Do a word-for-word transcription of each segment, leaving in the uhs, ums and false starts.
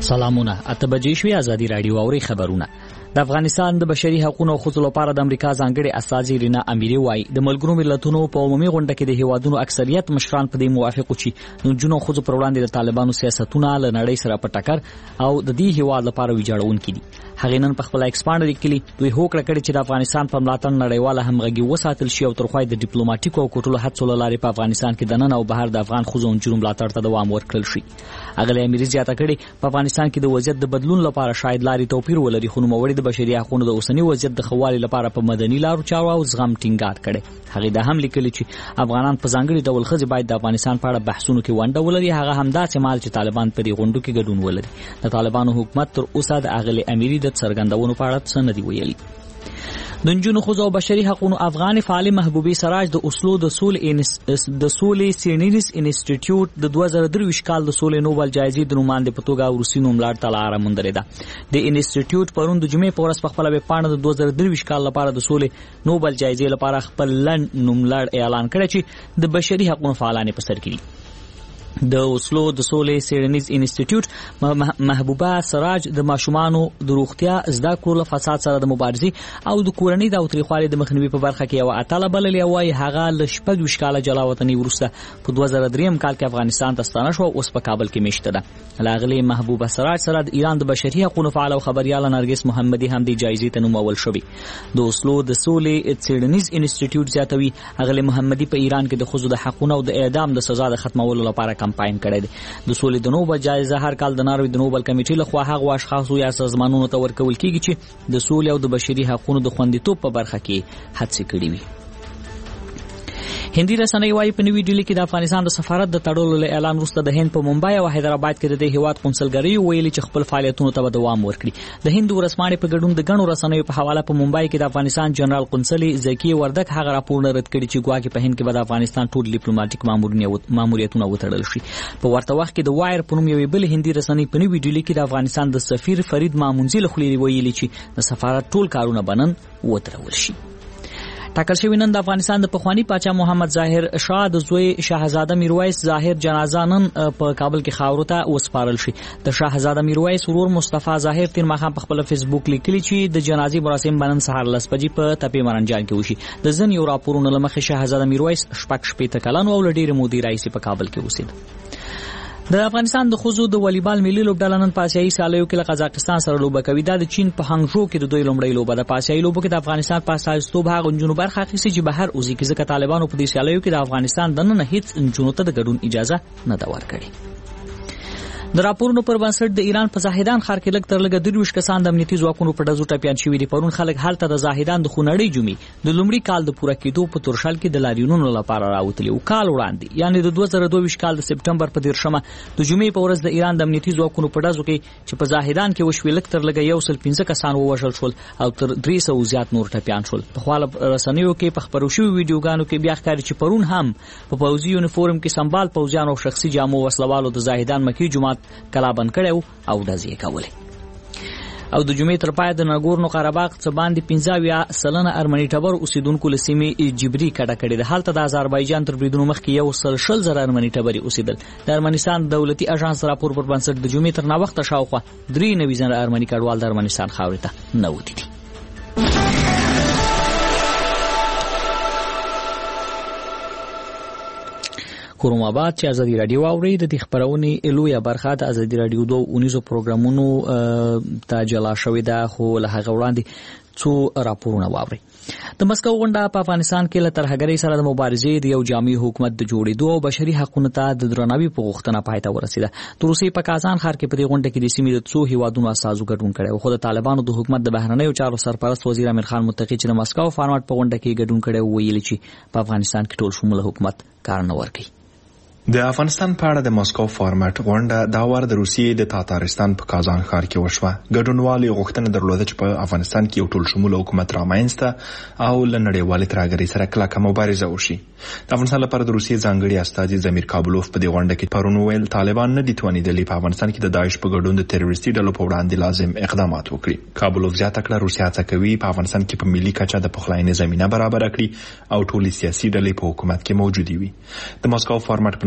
سلامونه. اته بجې شوې ازادي رادیو اوري خبرونه. د افغانستان د بشري حقوقو او خصوصي لپاره د امریکا ځانګړي استازي رینا امیری وایي د ملګرو ملتونو په عمومي غونډه کې د هیوادونو اکثریت مشران په دې موافق وو چې د جنو خصوصي پر وړاندې د طالبانو سیاستونه له نړۍ سره په ټکر او د دې هیواد لپاره ویجاړونکي دي. هغه نن په خپل ایکسپاند لیکلي دوی هوکړه کړې چې د افغانستان په ملاتړ نړیواله همغږي وساتل شي او ترخوای د ډیپلوماټیکو او کوټلو هڅو لارې په افغانستان کې د نن او بهر د افغان خزو جنوب ملاتړ ته دوام ورکړل شي. هغه امیری زیاته کړې په افغانستان کې د وضعیت د بدلون لپاره شاید لاري توپیر ولري، خو نوموړي د بشري حقوقو د اوسنی وضعیت د خوالي لپاره په مدني لارو چارو او زغم ټینګار کړي. هغه د هم لیکلي چې افغانان په ځانګړي ډول خځې باید د افغانستان په اړه بحثونو کې ونډه ولري، هغه همدا چې مال چې طالبان په دې غونډو کې ګډون ولري. د طالبانو حکومت تر اوسه د اغلی امیری د څرګندونو په اړه څه نه دی ویلي. د نجونو خزو او بشري حقوقو افغان فعال محبوبي سراج د اصلو د سولې د سولې سینیریس انسټیټیوټ د دوه زره درویشت کال د سولې نوبل جایزې د نوماندې په توګه روسي نوملړ ته لاره موندلې ده. د انسټیټیوټ پرون د جمعې په ورځ په خپل ویب پاڼه د دوه زره درویشت کال لپاره د سولې نوبل جایزې لپاره خپل لند نوملړ اعلان کړ چې د بشري حقوقو فعالان په سر کې دي. د اوسلو د سولې سیرنیز انسټیټیوټ محبوبه سراج د ماشومانو د روغتیا، زده کړو له فساد سره د مبارزې او د کورنۍ د اوتریخوالي د مخنیوي په برخه کې یو اتله بللې وای. هغه ل شپږ ویشت کاله جلا وطني ورسته په دوه زره درې کال کې افغانستان ته ستانه شو، اوس په کابل کې میشته ده. لاغلی محبوبه سراج سره د ایران د بشري حقوقو فعال او خبريال نرګس محمدي هم د جایزې ته نومول شوی. د اوسلو د سولې سیرنیز انسټیټیوټ ځاتوي هغه محمدي په ایران کې د خزو د حقوقو او د اعدام د سزا د ختمولو لپاره کمپاین کړی دی. د سولې د نوبل جایزه هر کال د ناروې د نوبل کمیټې لخوا هغه اشخاصو یا سازمانونو ته ورکول کیږي چې د سولې او د بشري حقوقو د خوندیتوب په برخه کې هڅې کړې وي. هندي رسنۍ وايي په نوې ډیلي کې د افغانستان د سفارت د تړلو له اعلان وروسته د هند په ممبئی او حیدرآباد کې د دې هیواد قونسلګرۍ ویلي چې خپل فعالیتونو ته دوام ورکړي. د هند ورسمانې په ګډون د غنو رسنیو په حواله په ممبئی کې د افغانستان جنرال قونسل زکی وردک هغه راپور رد کړي چې ګواکې په هند کې به د افغانستان ټول ډیپلوماټیک ماموریتونه وتړل شي. په ورته وخت کې د وایر په نوم یوې بل هندي رسنۍ په نوې ډیلي کې د افغانستان د سفیر فرید مامونزي له خولې ویلي چې د سفارت ټول کارونه بنن وتړل شي. ټاکل شوی نن د افغانستان د پخوانی پاچا محمد ظاهر شاه د زوی شاهزاده میرویس ظاهر جنازه نن په کابل کې خاورو ته وسپارل شي. د شاهزاده میرویس ورور مصطفی ظاهر تیر ماښام په خپل فیسبوک لیکلی چې د جنازې مراسم بنن سهار لس بجې په تپې مرنجان کې وشي. د ځن یو راپورونه لمخې شاهزاده میرویس شپږ شپېته کلن او ډېر مودې راځي په کابل کې اوسېد. د افغانستان د خزو د والیبال ملي لوبډله نن په آسیایي سیالیو کې له قزاقستان سره لوبه کوي. دا د چین په هانګژو کې د دوی لومړی لوبه ده. په آسیایي لوبو کې د افغانستان په استازیتوب هغه نجونو برخه اخیستې چې بهر اوسي کې ځکه طالبانو په دې سیالیو کې د افغانستان دننه هیڅ نجونو ته د ګډون اجازه نه ده ورکړې. د راپورونو پر بنسټ د ایران په زاهدان ښار کې لږ تر لږه درویشت کسان د امنیتي ځواکونو په ډزو ټپیان شوي دي. پرون خلک هلته د زاهدان د خونړۍ جمعې د لومړي کال د پوره کېدو په تورشل کې د لاریونونو لپاره راوتلي وو. کال وړاندې یعنې د دوه زره دوه ویشت کال د سپټمبر په دیرشمه د جمعې په ورځ د ایران د امنیتي ځواکونو په ډزو کې چې په زاهدان کې وشوې لږ تر لږه یو سل پنځه کسان ووژل شول او تر درې سوه زیات نور ټپیان شول. په خواله رسنیو کې په خپرو شوي ویډیوګانو کې بیا ښکاري چې پرون هم په پوځي یونیفورم کې سمبال پوځیان او شخصي جامو وسلوالو د زاهدان مکي جومات کلابند او دازې کولې. او د جمعې تر پای د ناګورنو قرهباغ څخه باندې پنځه اویا سلنه ارمني ټبر اوسیدونکو له سیمې جبري کډه کړې ده. هلته د آذربایجان تر بریدونو مخکې یو سل شل زره ارمني ټبرې اوسیدل. د ارمنستان دولتي اژانس راپور پر بنسټ د جمعې تر ناوخته شاوخوا درې نوي زره ارمني کډوال د ارمنستان خاورې ته نوتي دي. کوم آباد چې ازادي رادیو اوري د دې خبرونې لویه برخه د ازادي رادیو دوه اونیزو پروګرامونو ته جلا شوې ده، خو له هغه وړاندې څو راپورونه واوري. د مسکو غونډه په افغانستان کې له ترهګرۍ سره د مبارزې د یو جامع حکومت د جوړېدو او بشري حقوقو ته د درناوي په غوښتنه پای ته ورسېده. د روسیې په کازان ښار کې په دې غونډه کې د سیمې د څو هیوادونو استازو ګډون کړی. خو د طالبانو د حکومت د بهرنیو چارو سرپرست وزیر امیر خان متقي چې د مسکو فارمټ په غونډه کې ګډون کړی ویلي چې په افغانستان کې ټول شموله حکومت کار نه ورکوي. د افغانستان په اړه د مسکو فارمټ غونډه دا وار د روسیې د تاتارستان په کازان ښار کې وشوه. ګډونوالو غوښتنه درلوده چې په افغانستان کې یو ټول شموله حکومت رامنځته او له نړیوالې ترهګرۍ سره کلکه مبارزه وشي. د افغانستان لپاره د روسیې ځانګړي استازي زمیر کابلوف په دې غونډه کې پرون ویل طالبان نه دي توانیدلي په افغانستان کې د داعش په ګډون د تروریستي ډلو په وړاندې لازم اقدامات وکړي. کابلوف زیاته کړه روسیه څه کوي په افغانستان کې په ملي کچه د پخلاینې زمينه برابر کړي او ټول سیاسي ډلې په حکومت کې موجودي وي. د مسکو فارمټ په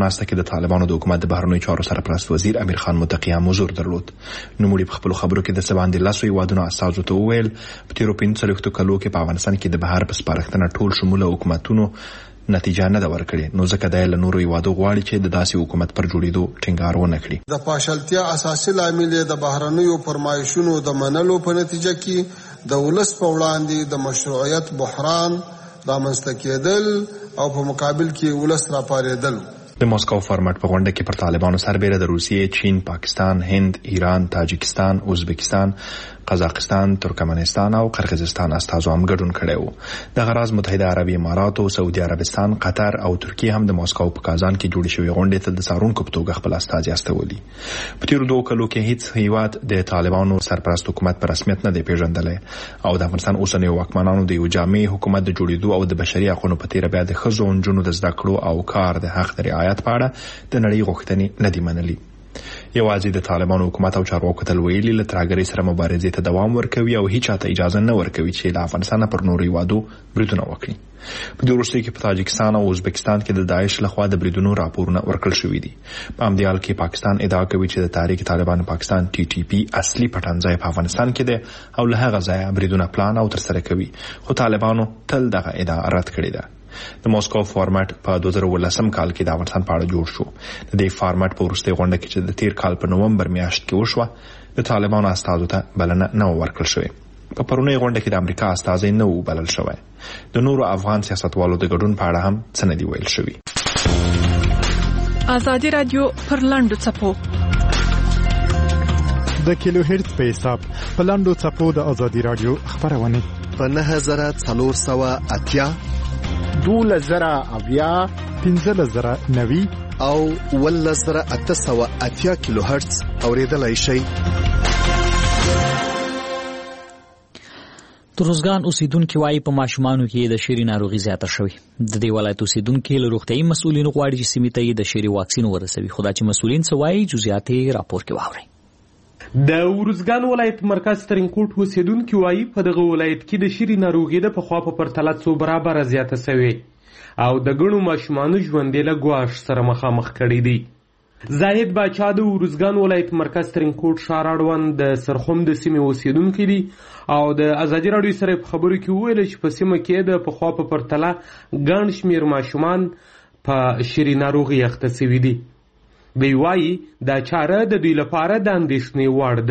ناسته کې د طالبانو د حکومت د بهرنیو چارو سرپرست وزیر امیر خان متقی هم حضور درلود. نوموړي په خپلو خبرو کې د څه باندې لسو هیوادونو استازو ته وویل په تیرو پنځه څلوېښتو کلو کې په افغانستان کې د بهر په سپارښتنه ټول شموله حکومتونو نتیجه نه ده ورکړې، نو ځکه د نورو هیوادو غواړي چې د داسې حکومت پر جوړېدو ټینګار ونه کړي. د پاشلتیا اساسي لامل د بهرنیو فرمایشونو د منلو په نتیجه کې د ولس په وړاندې د مشروعیت بحران رامنځته کېدل او په مقابل کې ولس راپارېدل. د ماسکو فارمټ په غونډه کې پر طالبانو سربېره د روسیې، چین، پاکستان، هند، ایران، تاجکستان، ازبکستان، قزاقستان، ترکمنستان او قرغیزستان استازو هم ګډون کړی وو. دغه راز متحده عربي اماراتو، سعودي عربستان، قطر او ترکیه هم د ماسکو په کازان کې جوړې شوې غونډې ته د څارونکو په توګه خپل استازي استولي. په تیرو دوه کلو کې هیڅ هیواد د طالبانو سرپرست حکومت په رسمیت نه دی پیژندلی او د افغانستان اوسنیو واکمنانو د یو جامع حکومت د جوړېدو او د بشري حقوقو په تیره بیا د ښځو او نجونو د زده کړو او کار د حق د رعایت په اړه د نړۍ غوښتنې نه دي منلي. یوازې د طالبانو حکومت او چارواکو تل ویلي له ترهګرۍ سره مبارزې ته دوام ورکوي او هیڅ چاته اجازه نه ورکوي چې له افغانستانه پر نورو هیوادو بریدونه وکړي. په دې وروستیو کې په تاجکستان او ازبکستان کې د داعش لخوا د بریدونو راپورونه ورکړل شوي دي. په همدې حال کې پاکستان ادعا کوي چې د تحریک طالبان پاکستان ټي ټي پی اصلي پټنځای په افغانستان کې دی او له هغه ځایه بریدونه پلان او ترسره کوي، خو طالبانو تل دغه ادعا رد کړې ده. د ماسکو فارمټ په دوه زره ولسم کال کې د افغانستان په اړه جوړ شو. د دې فارمټ په وروستۍ غونډه کې چې د تیر کال په نومبر میاشت کې وشوه، د طالبانو استازو ته بلنه نه ورکړل شوې. په پرونی غونډه کې د امریکا استازي نه و بلل شوی. د نورو افغان سیاستوالو د ګډون په اړه هم څه نه دی ویل شوی. ازادي رادیو پر لاندو څپو د کیلو هرتز په حساب په لاندو څپو د ازادي رادیو خبرونه په نه زره څلور سوه اتیا دوله زره اویا پنځه زره نوي او اوله زره اته سوه اتیا کیلو هرتز اوریدلای شئ. تروزګان اوسیدونکو وايي په ماشومانو کې د شری ناروغي زیاته شوې. د دې ولایت اوسیدونکو له روغتيایي مسؤلینو غواړي چې سیمې ته د شری واکسین ورسوي. خو دا چې مسؤلین څه وايي جزئیات یې راپور کې واورئ. د ورزګان ولایت مرکز ترینکوټ اوسیدونکو وايي په دغه ولایت کې د شری ناروغي د پخوا په پرتله څو برابر زیاته شوې او د ګڼو ماشومانو ژوند له ګواښ سره مخامخ کړي دي. زاهد باچا د ورزګان ولایت مرکز ترینکوټ ښار اړوند د سرخوم د سیمې اوسیدونکي دي او د ازادي راډیو سره په خبرو کې وویل چې په سیمه کې د پخوا په پرتله ګڼ شمېر ماشومان په شری ناروغي اخته شوي دي. دوی وایي دا چاره د دوی لپاره د اندېښنې وړ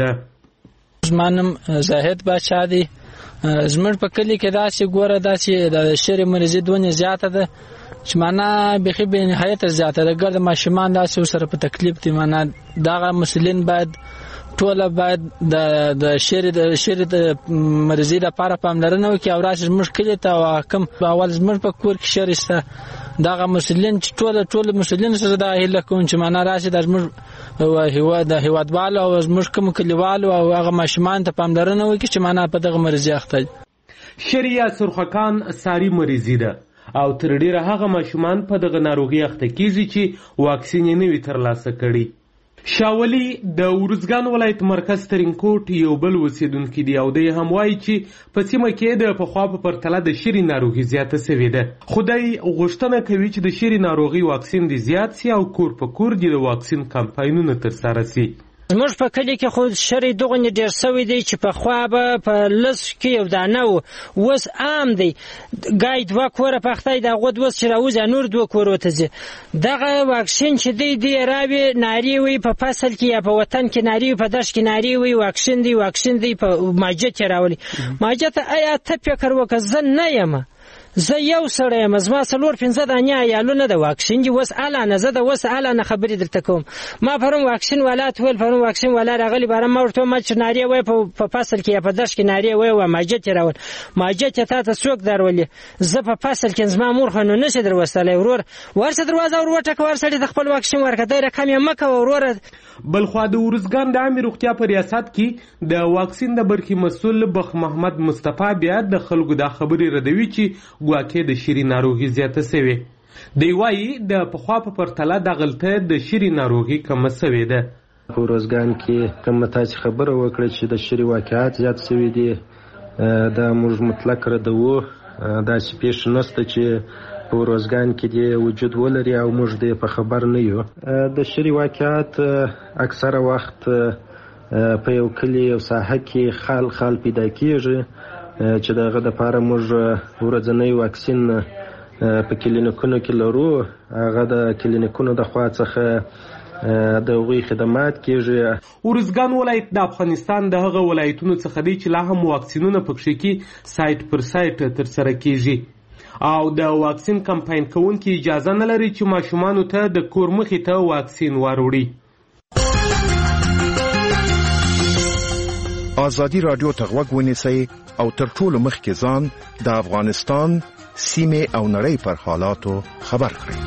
ده. زما نوم زاهد باچا دی. زموږ په کلي کې داسې ګوره داسې د شری مرضي دونه زیاته ده چې معنا بخي به نهایت زیاته ده. ګرد ماشومان داسې ورسره په تکلیف دي. معنا دغه مسؤلین باید ټول باید د د شری د شری د مرضي لپاره پاملرنه وکړي او راشي زموږ کلي ته او حکم اول زموږ په کور کې شری شته. دغه مسؤلین چې ټول ټول مسؤلین سره د هیله کوم چې معنا راشي د زموږ هیواد د هیوادوالو او زموږ کوم کلیوالو او هغه ماشومان ته پاملرنه وکړي چې معنا په دغه مرضي اخته. شریعه سرخکان ساری مرضی ده او تر ډیره هغه ماشومان په دغه ناروغي اخته کیږي چې واکسین یې نه وي ترلاسه کړي. شاولی د ورزګان ولایت مرکز ترینکوټ یو بل اوسیدونکی دی او دی هم وایي چې په سیمه کې د پخوا په پرتله د شری ناروغي زیاته شوې ده. خدای غوښتنه کوي چې د شری ناروغي واکسین دی زیات سي او کور په کور د واکسین کمپاینونه ترسره سي. زموږ په کلي کې خو شری دغه ډېر سوی دی چې په خوا به په لس کې یو دانه و اوس عام دی. ګای دوه کوره پختی د هغه دوه چې راوځي نور دوه کورو ته ځي. دغه واکسین چې دی دی راوي ناري وي په فصل کې یا په وطن کې ناري په دشت کې ناري وي واکسین دی واکسین دی په ماجت راولي. ماجت آیا ته فکر وکړه زه نه یم زه یو سړی یم زما څلور پنځه دانې عیالونه د واکسین دي اوس الانه زه د اوس الانه خبرې درته کوم. ما پرون واکسین والا ته ویل پرون واکسین والا راغلی باره ما ورته ما چې نارې وایي په فصل کې یا په دشت کې نارې وایي و ماجت یې راول ماجت یې تا ته څوک درولي. زه په فصل کې زما مور خو نو نشي دروستلی ورور ورسه دروازه ور وټکه ور سړي د خپل واکسین ورکړه دی رقم یې مه کوه وروره. بلخوا د ورزګان د عامې روغتیا په ریاست کې د واکسین د برخې مسؤل بخ محمد مصطفی بیا د خلکو دا خبرې ردوي چې ګواکې د شری ناروغي زیاته شوې. دی وایي د پخوا په پرتله دغلته د شری ناروغي کمه شوې ده. په ورزګان کې کومه تاسې خبره وکړه چې د شری واقعات زیات شوي دي دا موږ مطلق ردوو. داسې پیښه نشته چې په ورځګان کې د وجود ولري او موږ د په خبر نه یو. د شری واقعات اکثره وخت په یو کلی او ساحه کې خال خال پیدا کیږي چې دغه د لپاره موږ ورځنی واکسین په کلینیکونو کې لرو. هغه د کلینیکونو د خوا څخه د هغوی خدمات کیږي. ارزګان ولایت د افغانستان د هغه ولایتونو څخه دی چې لا هم واکسینونه پکښې کې سایت پر سایت ترسره کیږي او د واکسین کمپاین کوونکي اجازه نه لري چې ماشومانو ته د کور مخې ته واکسین واروړي. ازادي راډیو ته غوږ ونیسئ او تر ټولو مخکې ځان د افغانستان سیمې او نړۍ پر حالاتو خبر کړئ.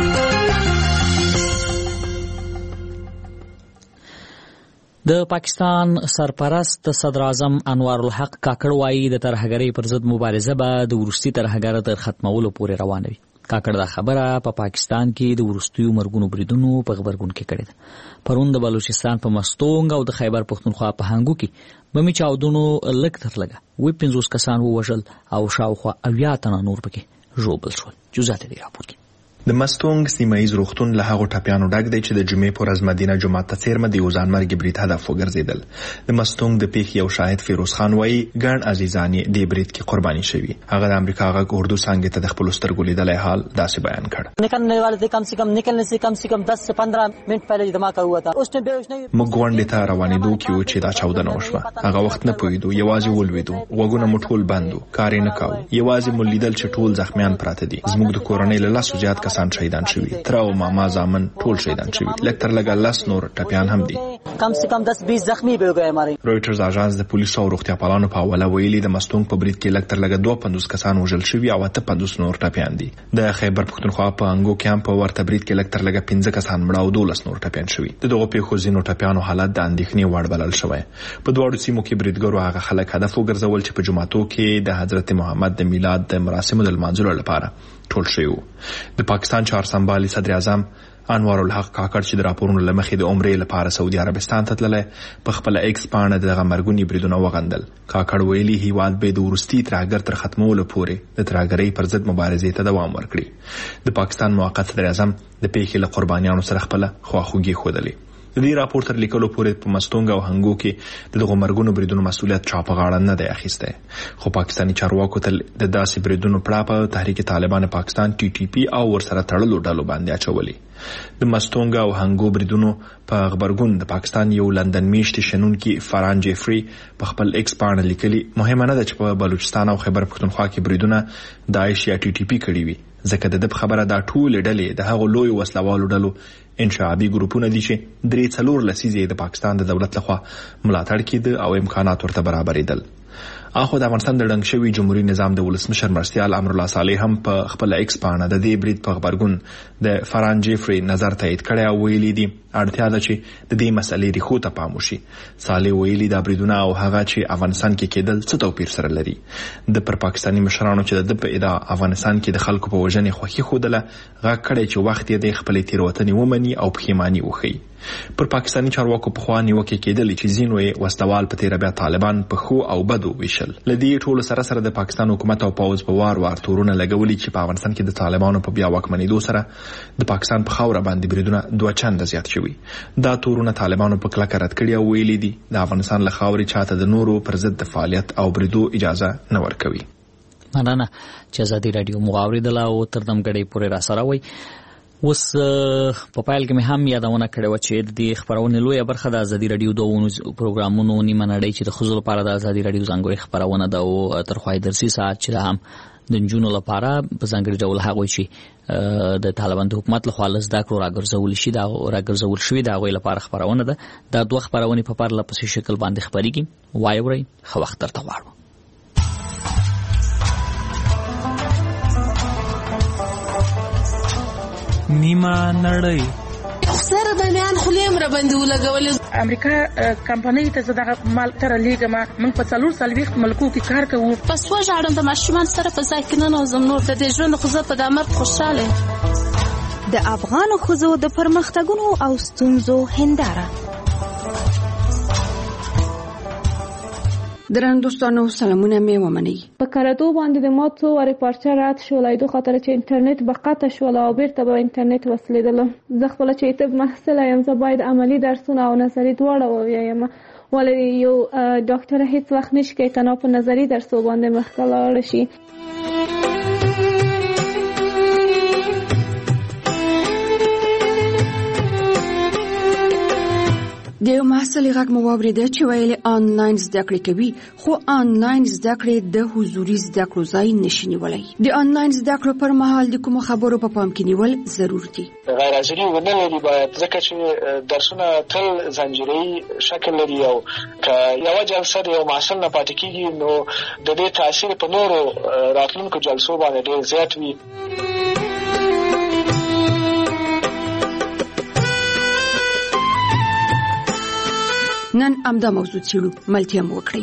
د پاکستان سرپرست صدر اعظم انوار الحق کاکړ وایي د ترهګرۍ پر ضد مبارزه به د وروستي ترهګر تر ختمولو پورې روانه وي. کاکړ دا خبره په پا پاکستان کې د وروستیو مرګونو بریدونو په غبرګون کې کړې ده. پرون د بلوچستان په مستونګ او د خیبر پښتونخوا په هنګو کې بمي چاودونو لږ تر لږه وي پنځوس کسان ووژل او شاوخوا اویا تنه نور پکې ژوبل شول. جزئیات دې راپور کې. د مستونګ سیمایي روغتون له هغو ټاپیانو ډک دی چې د جمعې په ورځ مدینه جومات ته څیرمه د یو ځانمرګي برید هدف وګرځېدل. د مستونګ د پیښې یو شاهد فیروز خان وایي ګڼ عزیزان یې دې برید کې قرباني شوي. هغه د امریکا غږ اردو څانګې ته د خپلو سترګو لیدلی حال داسې بیان کړ. نکلنے والے تھے کم سے کم نکلنے سے کم سے کم دس سے پندرہ منٹ پہلے دھماکہ ہوا تھا. اس میں بے ہوش نہیں. موږ غونډې ته روانېدو کې و چې دا چاودنه وشوه. هغه وخت نه پوهېدو، یوازې ولوېدو، غوږونه مو ټول بند وو، کار یې نه کاوه. یوازې مو لیدل چې ټول زخمیان پراته دي. زموږ د کورنۍ له لسو زیات کسان شهیدان شوي. تر او ماما زامن ټول شهیدان شوي. لږ تر لږه لس نور ټپیان هم دي. کم سے کم دس بیس زخمی به وګړي ماري. رويټرز اژانس د پولیسو او روغتیا پالانو په حواله ویلي د مستونګ په برید کې لږ تر لږه دوه پنځوس کسان وژل شوي او اته پنځوس نور ټپیان دي. د خیبر پښتونخوا په انګو کې هم په ورته برید کې لږ تر لږه پنځه کسان مړه او دولس نور ټپیان شوي. د دغو پیښو ځینو ټپیانو حالت د اندېښنې وړ بلل شوی. په دواړو سیمو کې بریدګرو هغه خلک هدف وګرځول چې په جوماتو کې د حضرت محمد د میلاد د مراسمو د لمانځلو لپاره ټول شوي وو. د پاکستان چهارسمبالي صدر اعظم انوار الحق کاکړ چې د راپورونو له مخې د عمرې لپاره سعودي عربستان ته تللی په خپله ایکس پاڼه دغه مرګوني بریدونه وغندل. کاکړ ویلي هیواد به د وروستي ترهګر تر ختمولو پورې د ترهګرۍ پر ضد مبارزې ته دوام ورکړي. د پاکستان موقت صدر اعظم د پیښې له قربانیانو سره خپله خواخوږي ښودلې. د دې راپور تر لیکلو پورې په مستونګ او هنګو کې د دغو مرګونو بریدونو مسؤلیت چا په غاړه نه دی اخیستی. خو پاکستاني چارواکو تل د داسې بریدونو پړه په تحریک طالبان پاکستان ټي ټي پي او ورسره تړلو ډلو باندې اچولي. د مستونګ او هنګو بریدونو په غبرګون د پاکستان یو لندن میشتي شنونکي فران جیفري په خپل ایکس پاڼه لیکلي مهمه نه ده چې په بلوچستان او خیبر پښتونخوا کې بریدونه داعش یا ټي ټي پي کړي وي، ځکه د دې خبره دا ټول ډلې د هغو لوی وسلوالو ډلو انشعابي ګروپونه دي چې درې څلور لسیزې د پاکستان د دولت لخوا ملاتړ کېده او امکانات ورته برابرېدل. اخو د افغانستان د ډنګ شوي جمهوریت نظام د ولسمشر مرستیال امرالله صالح هم په خپل ایکس پاڼه د دې برید په غبرګون د فران جیفري نظر تایید کړی او ویلي دي اړتیا ده چې د دې مسلې ریښو ته پام وشي. صالح ویلي دا بریدونه او هغه چې افغانستان کې کېدل څه توپیر سره لري. د پر پاکستاني مشرانو چې د په ادعا افغانستان کې د خلکو په وژنې خوښي ښودله غږ کړی چې وخت یې د خپلې تېروتنې ومني او پښیماني وښیي. پر پاکستاني چارواکو پخوا نیوکې کېدلې چې ځینو یې وسلوال په تېره بیا طالبان په ښو او بدو ویشل. له دې ټولو سره سره د پاکستان حکومت او پوځ په وار وار تورونه لګولي چې په افغانستان کې د طالبانو په بیا واکمنېدو سره د پاکستان په خاوره باندې بریدونه دوه چنده زیات شوي. دا تورونه طالبانو په کلکه رد کړي او ویلي دي د افغانستان له خاورې چاته د نورو پر ضد د فعالیت او بریدو اجازه نه ورکوي. مننه چې ازادي راډیو مو واورېدله او تر دمګړۍ پورې راسره وئ. اوس په پیل کې مې هم یادونه کړې وه چې د دې خپرونې لویه برخه د ازادي راډیو د پروګرامونو نیمه نړۍ چې د ښځو لپاره د ازادي راډیو ځانګړې خپرونه ده او تر خوا یې درسي ساعت چې ده هم د نجونو لپاره په ځانګړي ډول هغوی چې د طالبان د حکومت لخوا له زده کړو راګرځول شي دا راګرځول شوي د هغوی لپاره خپرونه ده. دا دوه خپرونې په پرله پسې شکل باندې خپرېږي. وایې ورئ ښه وخت درته غواړو. نیمه نړۍ سره د میان خلیم را باندې ولګول. امریکا کمپنۍ ته زه دغه مال تر لیږم. موږ په څلور څلوېښت ملکو کې کار کوو. پس وژاړم د ماشومان سره په ځای کې ننوځم. نور د دې ژوند خو زه په دا مرګ خوشحاله. د افغانو ښځو د پرمختګونو او ستونزو هنداره درنو دوستانو سلامونه مې ومنئ. په کاراتو باندې د ما څو وارې پارچه رات شولای دو خاطر چې انټرنیټ به قطع شول او بیرته به انټرنیټ وسلیدل. زه خپل چې طب محصله یم، زه باید عملی درسونه او نظری دواړه ووایم، ولې یو ډاکټر هیڅ وخت نشي کوي تنها په نظری درسو باندې مخکې لاړ شي. د یو محصل غږ مو واورېده چې ویل آنلاین زده کړې کوي، خو آنلاین زده کړې د حضوري زده کړو ځای نشي نیولی. د آنلاین زده کړو پر مهال د کومو خبرو په پام کې نیول ضرور دي. غیر حاضري ونه لري باید، ځکه چې درسونه تل زنجیري شکل لري او که یوه جلسه د یو محصل نه پاتې کېږي نو د دې تاثیر په نورو راتلونکو جلسو باندې ډېر زیات وي. نن امدا موضوع چیرو ملتیا مو وکړئ.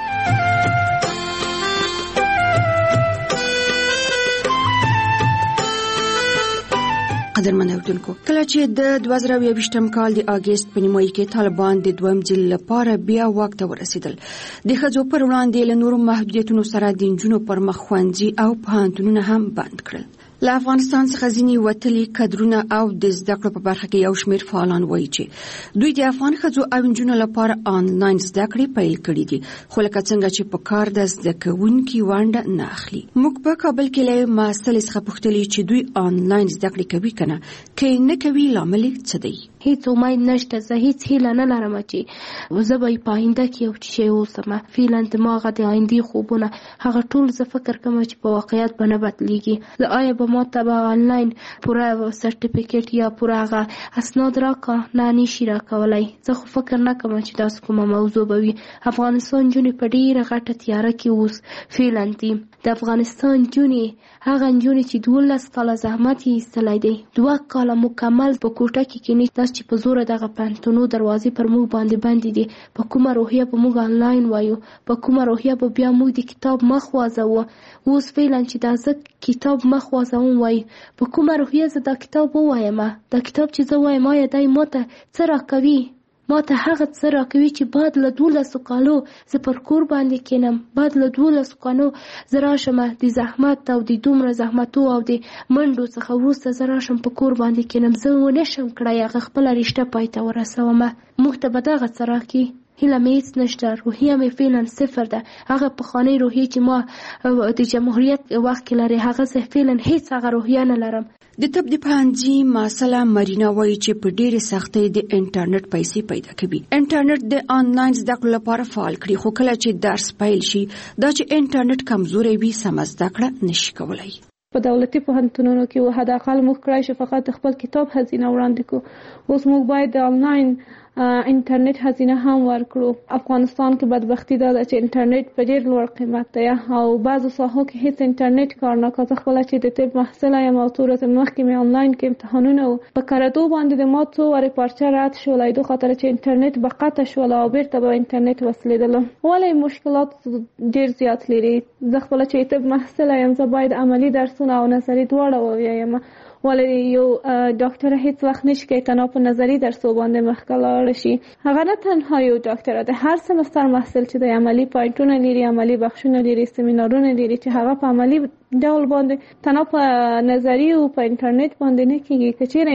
قدرمن اوریدونکو، کله چې د دوه زره یوویشتم کال د اگست په نیمایي کې طالبان د دویم ځل لپاره بیا واک ته ورسېدل، د ښځو پر وړاندې له نورو محدودیتونو سره د نجونو پر مخ ښوونځي او پوهنتونونه هم بند کړل. له افغانستان څخه ځینې وتلي کادرونه او د زده کړو په برخه کې یو شمېر فعالان وایي چې دوی د افغان ښځو او نجونو لپاره آنلاین زده کړې پیل کړې دي، خو لکه څنګه چې په کار د زده کوونکي ونډه نه اخلي. موږ په کابل کې له محصلې څخه پوښتلي چې دوی آنلاین زده کړې کوي که نه، که یې نه کوي لامل څه دی؟ هیڅ امید نشته، زه هیڅ هیله نه لرم چې زه به په آینده کې یو شی اوسم. فعلا زما هغه د آیندې خوبونه هغه ټول زه فکر کوم چې په واقعیت به نه بدلیږي. زه آیا به ما ته به آنلاین پوره سرټیفیکیټ یا پوره هغه اسناد راکړه؟ نه، نشي راکولی. زه خو فکر نه کوم چې داسې کومه موضوع به وي. افغانستان نجونې په ډېره غټه تیاره کې اوس فعلا دي. د افغانستان نجونې هغه نجونې چې دولس کاله زحمت یې ایستلی دی، دوه کاله مکمل په کوټه کې کینی، داسې چې په زوره دغه پوهنتونو دروازې پر موږ باندې بندې دي. په کومه روحیه به موږ آنلاین وایو؟ په کومه روحیه به بیا موږ د کتاب مخ وازوو؟ اوس فعلا چې دا زه کتاب مخ وازوم وایي، په کومه روحیه زه دا کتاب ووایم؟ دا کتاب چې زه وایم آیا دی ما ته څه راکوي؟ ما ته هغه څه راکوي چې بعد له دولسو کالو زه پر کور باندې کینم، بعد له دولسو کالو زه راشم د زحمت او د دومره زحمتو او د منډو څخه وروسته زه راشم په کور باندې کینم، زه ونشم کړی هغه خپله رشته پای ته ورسوم. موږ ته به دغه څه راکړي؟ هیله مې هیڅ نشته، روحیه مې فعلا صفر ده. هغه پخوانۍ روحیه چې ما د جمهوریت وخت کې لري هغه زه فعلا هیڅ هغه روحیه نه لرم. د طب د پوهنځي محصله مرینا وایي چې په ډېرې سختۍ د انټرنیټ پیسې پیدا کوي. انټرنیټ د آنلاین زده کړو لپاره فعال کړي، خو کله چې درس پیل شي دا چې انټرنیټ کمزوری وي سمه زده کړه نشي کولی. په دولتي پوهنتونونو کې حداقل موږ کړای شو فقط خپل کتاب هزینه وړاندې کړو، اوس موږ باید د آنلاین انټرنیټ هزینه هم ورکړو. افغانستان کې بدبختی دا ده چې انټرنیټ په ډېر لوړ قیمت دی او بعضو ساحو کې هیڅ انټرنیټ کار نه کوي. زه خپله چې د طب محصله یم او څو ورځې مخکې مې آنلاین کې امتحانونه و، په کاراتو باندې د ما څو وارې پارچه رد شولی دو خاطر چې انټرنیټ به قطع شول او بیرته به انټرنیټ وسلیدل، ولې مشکلات ډېر زیات لري. زه خپله چې طب محصله یم، زه باید عملی درسونه او نظري دواړه ووایم، ولې یو ډاکټر هیڅ وخت نشي کوي تنها په نظري درسو باندې مخکې لاړ شي. هغه نه تنها یو ډاکټر دی، هر سمستر محصل چې د عملي پوینټونه لري، عملي بخشونه لري، سیمینارونه لري چې هغه په عملي ډول باندې تنها په نظري او په انټرنیټ باندې نه کېږي. که چېرې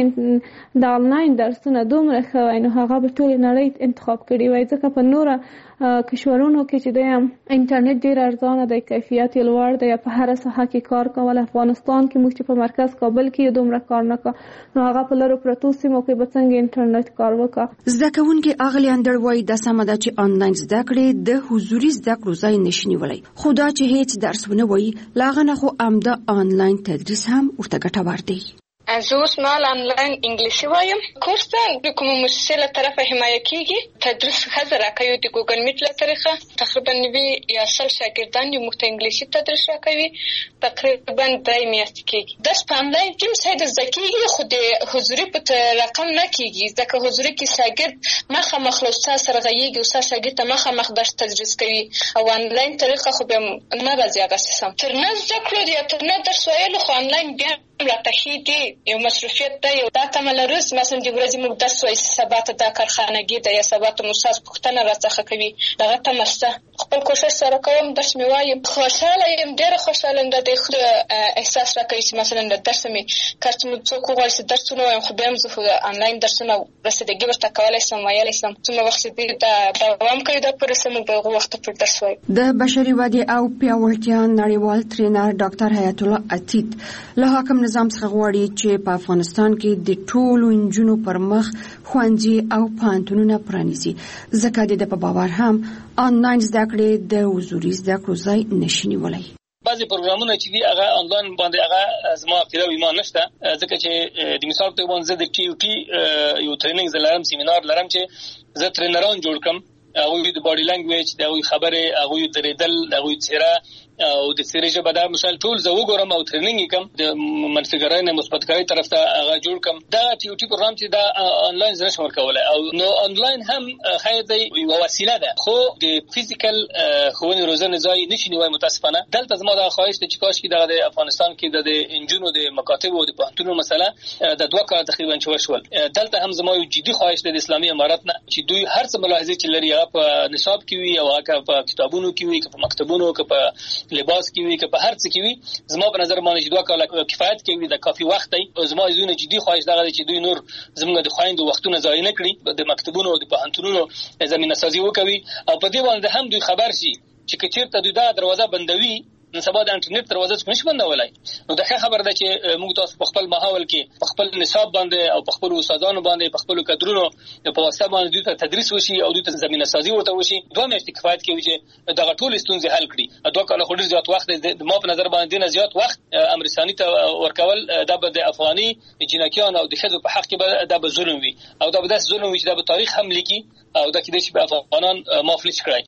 د آنلاین درسونه دومره ښه وای نو هغه به ټولې نړۍ انتخاب کړي وای، ځکه په نوره کشورونو کې چې دی انټرنیټ ډېر ارزانه دی، کیفیت یې لوړ دی، په هره ساحه کې کار کول. افغانستان کې موږ چې په مرکز کابل کې دومره کار نه کا نو هغه په لرو پرتو سیمو کې به څنګه انټرنیټ کار وکړه. زده کوونکي اغلی اندړ وایي دا سمه ده چې آنلاین زده کړې د حضوري زده کړو ځای نشي نیولی، خو دا چې هیڅ درس ونه وایي له هغه نه خو امدا آنلاین تدریس هم ورته ګټور دی. زه اوس مهال آنلاین انګلیسي وایم. کورس ته د کومې مؤسسې له طرفه حمایه کېږي. تدریس ښځه راکوي د ګوګل میټ له طریقه. تقریبا نوي یا سل شاګردان یې موږ ته انګلیسي تدریس راکوي. تقریبا درې میاشتې کېږي. درس په آنلاین کې ساده زده کېږي، خو د حضوري په رقم نه کېږي، ځکه حضوري کې شاګرد مخامخ له استاد سره غږېږي، استاد شاګرد ته مخامخ درس تدریس کوي، او آنلاین طریقه خو بیا نه راځي هغسې سم. تر نه زده کړو یا تر نه درس ویلو خو آنلاین بیا راته ښې دي، یو مصروفیت دی، یو دا تمه لرو مثلا د ورځې موږ درس وایي، سبا ته دا کارخانګي ده یا سبا ته مو استاد پوښتنه راڅخه کوي، دغه تمه شته. خپل کوشش سره کوم، درس مې وایم، خوشحاله یم، ډېره خوشحاله یم. د دې احساس راکوي چې مثلا د درس مې کار چې موږ څوک وغواړي چې درس ونه وایم، خو بیا هم زه انلاین درسونه رسیدګي ورته کولی شم، ویلی شم. څومره وخت چې دوی دا دوام کوي دا پروسه، موږ به هغو وخته پورې درس وایو. د بشري ودې او پیاوړتیا نړیوال ټرینر ډاکټر حیات الله عتیق له حاکم نظام څخه غواړي چې په افغانستان کې د ټولو نجونو پر مخ ښوونځي او پوهنتونونه پرانیزي، ځکه د ده په باور هم آنلاین زده کړې د حضوري زده کړو ځای نشي نیولی. بعضې پروګرامونه چې دي هغه آنلاین باندې هغه زما عقیده او ایمان نشته، ځکه چې د مثال په توګه باندې زه د ټي یو ټي یو ټریننګ زه لرم، سیمینار لرم چې زه ټرینران جوړ کړم، هغوی د باډي لینګویج، د هغوی خبرې، هغوی درېدل، هغوی څېره او د څېرې ژبه، دا مثال ټول زه وګورم او ټریننګ یې کړم، د منفي نه مثبت کاري طرف ته هغه جوړ کړم. دا ټي یو ټي پروګرام چې دا آنلاین زه نشم ورکولی، او نو آنلاین هم خیر دی، یوه وسیله ده، خو د فزیکل ښوونې روزنې ځای نشي نیوی متاسفانه. دلته زما دا خواهش دی چې کاشکې دغه د افغانستان کې د نجونو د مکاتبو او د پوهنتونونو مسله د دوه کاله تقریبا چې وشول، دلته هم زما یو جدي خواهش دی د اسلامي امارت نه چې دوی هر څه ملاحظې چې لري هغه په نصاب کې وي، او هغه په کتابونو کې وي، که په مکتبونو، که په لباس کې وي، که په هر څه کې وي. زما په نظر باندې چې دوه کاله کفایت کوي، د کافي وخت دی. زما یوه جدي خواهش دغه دی چې دوی نور زموږ د خویندو وختونه ضایع نه کړي، د مکتبونو او د پوهنتونونو زمینه سازي وکوي، او په دې باندې هم دوی خبر شي چې که چېرته دوی دا دروازه بندوي، نن سبا د انټرنیټ دروازه څوک نشي بندولی. نو دا ښه خبره ده چې موږ تاسو په خپل ماحول کې په خپل نصاب باندې او په خپلو استادانو باندې په خپلو کدرونو په واسطه باندې دوی ته تدریس وشي او دوی ته زمینه سازي ورته وشي. دوه میاشتې کفایت کوي چې دغه ټولې ستونزې حل کړي. دوه کاله خو ډېر زیات وخت دی، ما په نظر باندې نه زیات وخت امرساني ته ورکول دا به د افغاني جنکیانو او د ښځو په حق کې به دا به ظلم وي، او دا به داسې ظلم وي چې دا به تاریخ هم لیکي، او دا کېدای شي به افغانان مافلج کړی.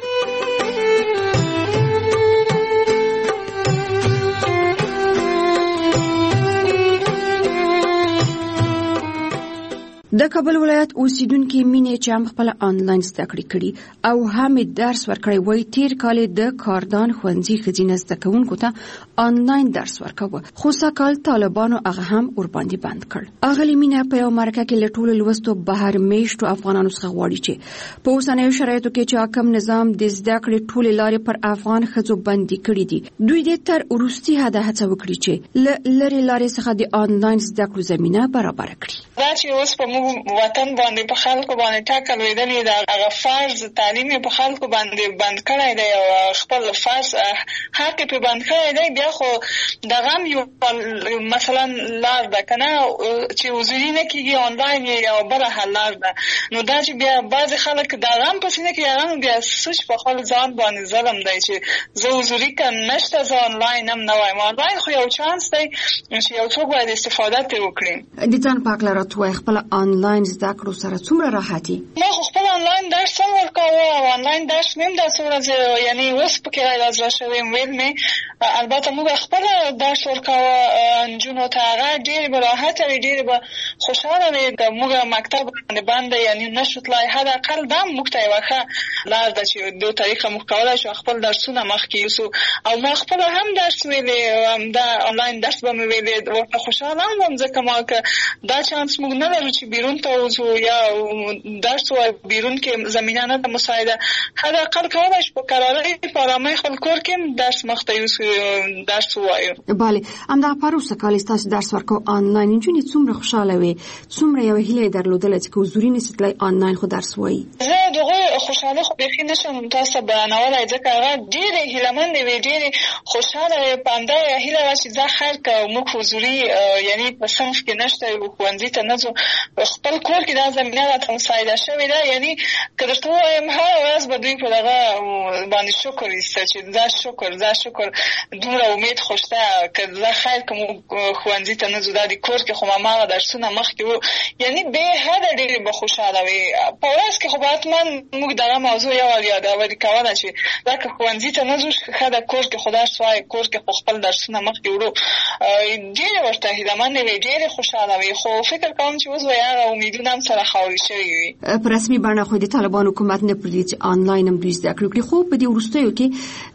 د کابل ولایت اوسیدونکو مینې چې هم خپل آنلاین زده کړې کړي او هم درس ورکړی وای، تیر کال د کاردان ښوونځي ښځینه زده کوونکو ته آنلاین درس ورکاوه، خو سږکال طالبانو هغه هم ورباندې بند کړ. اغلې مینه په یو مرکه کې له ټولو لوستو بهر میشتو افغانانو څخه غواړي چې په اوسنیو شرایطو کې چې حاکم نظام د زده کړې ټولې لارې پر افغان ښځو بندي کړي دي، دوی دې تر وروستي حده هڅه وکړي چې له لرې لارې څخه د آنلاین زده کړو زمینه برابر کړي. دا چې اوس په موږ وطن باندې په خلکو باندې ټاکل ویدلې دا هغه فرض تعلیم په خلکو باندې بند کړی دی، او خپل فرض حق په بند کړی دی. بیا خو دغه هم یو مثلا لار ده کنه چې حضوري نه کېږي، آنلاین یو بله حل لار ده. نو دا چې بیا بعضې خلک دغه هم پسې نه کوي، هغه بیا سوچ په خپل ځان باندې ظلم دی چې زه حضوري که نشته، زه آنلاین هم نه وایم. آنلاین خو یو چانس دی چې یو څوک باید استفاده ترې وکړي. د ځان پاک لاره تو خپل آنلاین زده کړو سره څومره راحتي؟ ما خو خپل آنلاین درس هم ورکاوه، او آنلاین درس مې هم داسې ورځې یعنې اوس پکې راځره شوی یم ویل مې. البته موږ خپل درس ورکاوه نجونو ته، هغه ډېرې به راحته وي، ډېرې به خوشحاله وي. که موږ مکتب باندې بند دی یعنې نشو تلای، حداقل دا هم موږ ته یوه ښه لار ده چې دو طریقه موږ کولی شو خپل درسونه مخکې یوسو. او ما خپله هم درس ویلې، همدا آنلاین درس به مې ویلې، ورته خوشحاله هم وم، ځکه ما که دا چانس موږ نه لرو چې بیرون ته وځو یا درس وایو، بیرون کې زمینه نه ده مساعده، حداقل کولی شو په کرارۍ په ارامۍ خپل کور کې هم درس مخته یوسو، درس ووایو. بله، همدغه پروسه کال ستاسو درس ورکو آنلاین نجونې څومره خوشحاله وې، څومره یوه هیله یې درلودله چې که حضوري نشي تللی آنلاین خو درس وایي؟ زه د هغوی خوشحالي خو بیخي نشم تاسو بیانولی، ځکه هغه ډېرې هیلهمندې وې، ډېرې خوشحاله وې. په همدا هیله وه چې دا خیر که موږ حضوري یعنې په صنف کې نشته یو ښوونځي ته نه ځو، خپل کور کې دا زمینه راته مساعده شوې ده. یعنې که درته ووایم هره ورځ به دوی په دغه باندې شکر ایسته چې دا شکر دا شکر دومره امید خو شته که دا خیر که موږ ښوونځي ته نه ځو، دا د کور کې خو هماغه درسونه مخکې وو یعنی به هدا ډېر به خوشاله وي په ورځ کې خو حتمان موږ دغه موضوع یو یادول کوله چې دا که ښوونځي ته نه ځو ښه ده کور کې خدای سوای کور کې خو خپل درسونه مخکې وړو ډېرې ورته هیلهمندې وي ډېرې خوشاله وي خو فکر کوم چې اوس به هغه امیدونه هم سره خاورې شوي وي په رسمي بڼه خو د طالبان حکومت نه پرېږدي چې آنلاین هم دوی زده کړې وکړي خو په دې وروستیو کې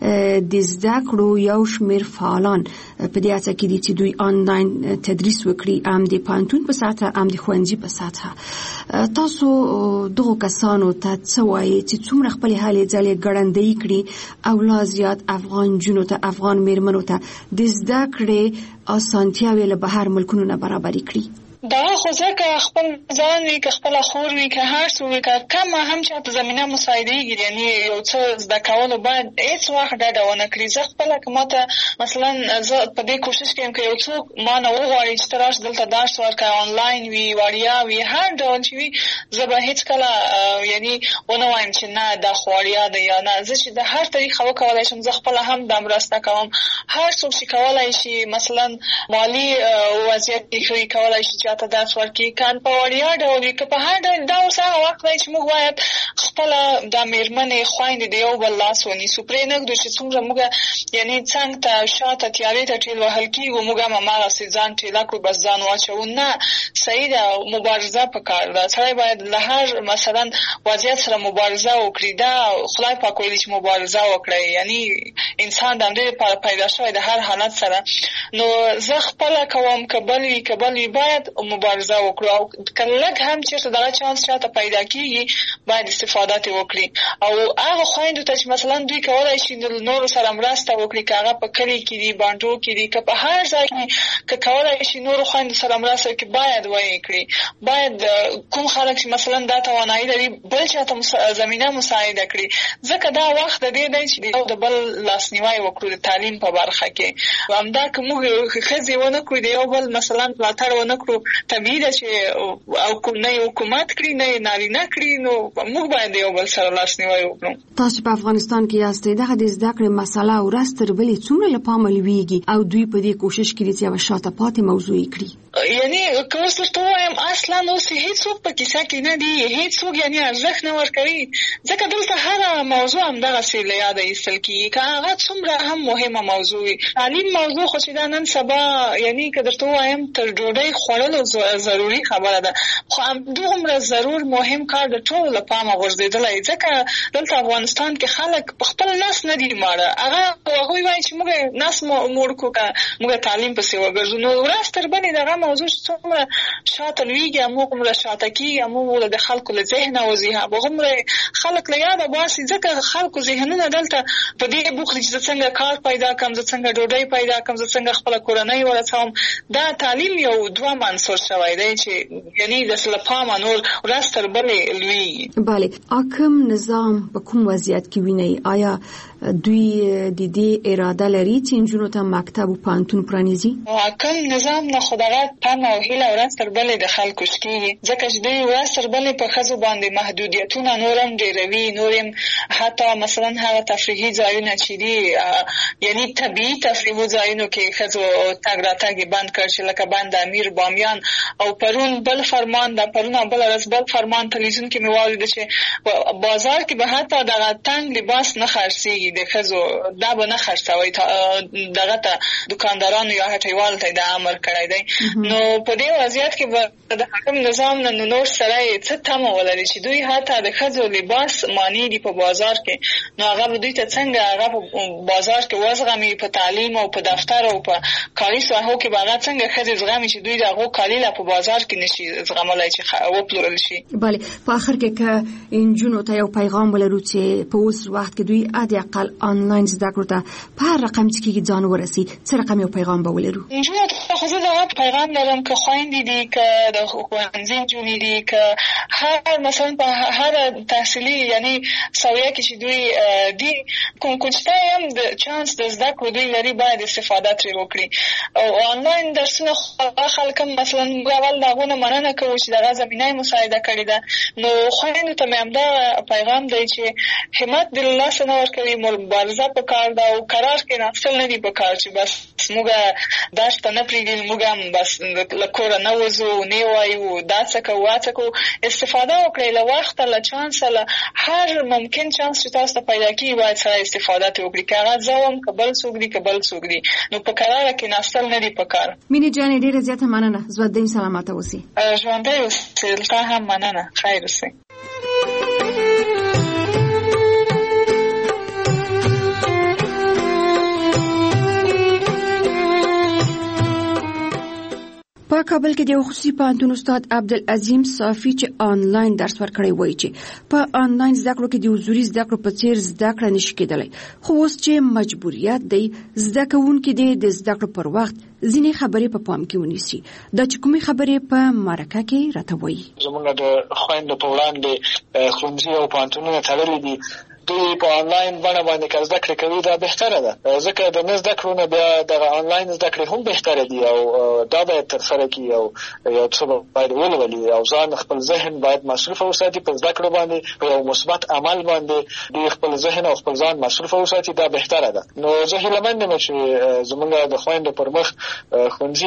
د زده کړو یو شمېر فعالان په دې هڅه کې دي چې دوی آنلاین تدریس وکړي هم د پوهنتون په سطحه هم د ښوونځي په سطحه تاسو دغو کسانو ته څه وایي چې څومره خپلې هلې ځلې ګړندۍ کړي او لا زیات افغان نجونو ته افغان مېرمنو ته د زده کړې اسانتیاوې له بهر ملکونو نه برابرې کړي دا خو ځکه خپل ځان وي که خپله خور وي که هر څه وي که کمه هم چاته زمینه مساعدېږي یعنې یو څه زده کولو باید هېڅ وخت ډډه ونه کړي زه خپله که ما ته مثلا زه په دې کوشش کې یم که یو څوک ما نه وغواړي چې ته راشه دلته درس ورکړه آنلاین وي وړیا وي هر ډول چې وي زه به هېڅکله یعنې ونه وایم چې نه دا خو وړیا ده یا نه زه چې د هر طریقه وکولی شم زه خپله هم دا مرسته کوم هر څوک چې کولی شي مثلا مالي وضعیت یې ښه وي کولی شي ته درس ورکړي کان په وړیا ډول وي که په هر ډول دا اوس هغه وخت دی چې موږ باید خپله دا مېرمنې خویندې د یو بل لاس ونیسو پرې نه ږدو چې څومره موږ یعنې څنګ ته شاته تیارې ته ټېل وهل کېږو موږ هم هماغسې ځان ټېله کړو بس ځان واچوو نه صحیح ده مبارزه پکار ده سړی باید له هر مثلا وضعیت سره مبارزه وکړي دا خدای پاک ویلي چې مبارزه وکړئ یعنې انسان د همدې لپاره پیدا شوی د هر حالت سره نو زه خپله کوم که بل وي که بل وي باید مبارزه وکړو او که لږ هم چېرته دغه چانس چاته پیدا کېږي باید استفاده ترې وکړي او هغه خویندو ته چې مثلا دوی کولی شي نورو سره مرسته وکړي که هغه په کلي کې دي بانډو کې دي که په هر ځای کې که کولی شي نورو خویندو سره مرسته وکړي باید ویې کړي باید کوم خلک چې مثلا دا توانایي لري بل چاته زمینه مساعده کړي ځکه دا وخت د دې دی چې د بل لاسنیوی وکړو د تعلیم په برخه کې همدا که موږ ښځې ونه کړو د یو بل مثلا ملاتړ ونه کړو طبیعي ده چې او نه یې حکومت کړي نه یې نارینه کړي نو موږ باید یو بل سره لاسنیوی وکړو تاسو په افغانستان کې یاستئ دغه د زده کړې مسله ورځ تر بلې څومره له پامه لویږي او دوی په دې کوشش کوي چې یوه شاته پاتې موضوع یې کړي یعنې که اوس درته ووایم اصلا اوس هېڅوک په کیسه کې نه دي هېڅوک یعنې ارزښت نه ورکوي ځکه دلته هره موضوع همدغسې له یاده ایستل کېږي که هغه څومره هم مهمه موضوع وي تعلیم موضوع خو چې دا نن سبا یعنې که درته ووایم تر ډوډۍ خوړلو ضروري خبره ده خو همدومره ضرور مهم کار د ټولو له پامه غورځېدلی ځکه دلته افغانستان کې خلک په خپل نس نه دي ماړه هغه هغوی وایي چې موږ نس موړ کړو که موږ تعلیم پسې وګرځو نو ورځ تر بلې دغه موضوع چې څومره شاته لویږي هموږمره شاته کېږي هموږ د خلکو له ذهنه وځي همغومره خلک له یاده باسي ځکه خلکو ذهنونه دلته په دې بوخت دي چې زه څنګه کار پیدا کړم زه څنګه ډوډۍ پیدا کړم زه څنګه خپله کورنۍ ورسوم دا تعلیم یو دوه منصور شوی دی چې یعنې داسې له پامه نور ورځ تر بلې لویږي بله حاکم نظام په کوم وضعیت کې وینئ آیا دوی د دې اراده لري چې نجونو ته مکتب و پوهنتون پرانیزي حاکم نظام نه خو دغه تمه او هیله ورځ تر بلې د خلکو شکېږي ځکه چې دوی ورځ تر بلې په ښځو باندې محدودیتونه نور هم ډېروي نور هم حتی مثلا هغه تفریحي ځایونه چې دي یعنې طبیعي تفریحي ځایونو کې ښځو تګ راتګ یې بند کړ چې لکه بند امیر بامیان او پرون بل فرمان دا پرون او بله ورځ بل فرمان تلویزیون کې مې واورېده چې بازار کې به حتی دغه تنګ لباس نه خرڅېږي د ښځو دا به نه خرڅوئ دغه ته دوکاندارانو یا هټیوالو ته یې دا امر کړی دی نو په دې وضعیت کې به د حاکم نظام نه نور سړی څه تمه ولري چې دوی حتی د ښځو لباس مانع دي په بازار کې نو هغه به دوی ته څنګه هغه په بازار کې وزغمي په تعلیم او په دفتر او په کاري ساحو کې به هغه څنګه ښځې زغمي چې دوی د هغو کالي لا په بازار کې نشي زغملی چې وپلورل شي بله په آخر کې که نجونو ته یو پیغام ولرو چې په اوس وخت کې دوی حداقل آنلاین زده کړو ته په هر رقم چې کېږي ځان ورسي څه رقم یو پیغام به ولرو نجونو ته خو زه دغه پیغام لرم که خویندې دي که د ښوونځي نجونې دي که هر مثلا په هر تحصیلي یعنې سویه کې چې دوی دي کوم کوچنی هم د چانس د زده کړو دوی لري باید استفاده ترې وکړي او آنلاین درسونه خلک هم مثلا موږ اول د هغو نه مننه کوو چې دغه زمینه یې مساعده کړې ده نو خویندو ته مې همدا پیغام دی چې همت د له لاسه نه ورکوي ډول مبارزه پکار ده او قرار کې ناستل نه دي پکار چې بس موږ داشت نه پریږدي، موږ هم بس له کوره نه وځو، نه وایو دا څه کوو هغه څه کوو. استفاده وکړئ له وخته، له چانسه، له هر ممکن چانس چې تاسو ته پیدا کېږي باید سره استفاده ترې وکړي. که هغه زه وم، که بل څوک دي، که بل څوک دي، نو په قراره کې ناستل نه دي پکار. مینې جانې ډېره زیاته مننه. زودین سلامته اوسئ. ژوندی اوسئ. تا هم مننه. خیر اوسئ. په کابل کې د خصوصي پوهنتون استاد عبدالعظیم صافي چې آنلاین درس ورکړی وایي چې په آنلاین زده کړو کې د حضوري زده کړو په څیر زده کړه نشي کېدلی، خو اوس چې مجبوریت دی زده کوونکي دې د زده کړو پر وخت ځینې خبرې په پام کې ونیسي. دا چې کومې خبرې په مرکه کې راته وایي. زموږ د خویندو په وړاندې ښوونځي او پوهنتونونه تړلي دي، دوی په آنلاین بڼه باندې که زده کړې کوي دا بهتره ده، ځکه د نه زده کړو نه بیا دغه آنلاین زده کړې هم بهتره دي او دا باید ترسره کړي او یو څه باید ولولي او ځان خپل ذهن باید مصروف وساتي په زده کړو باندې، په یو مثبت عمل باندې دوی خپل ذهن او خپل ځان مصروف وساتي. دا بهتره ده. نو زه هیلهمند یم چې زموږ د خویندو پر مخ ښوونځي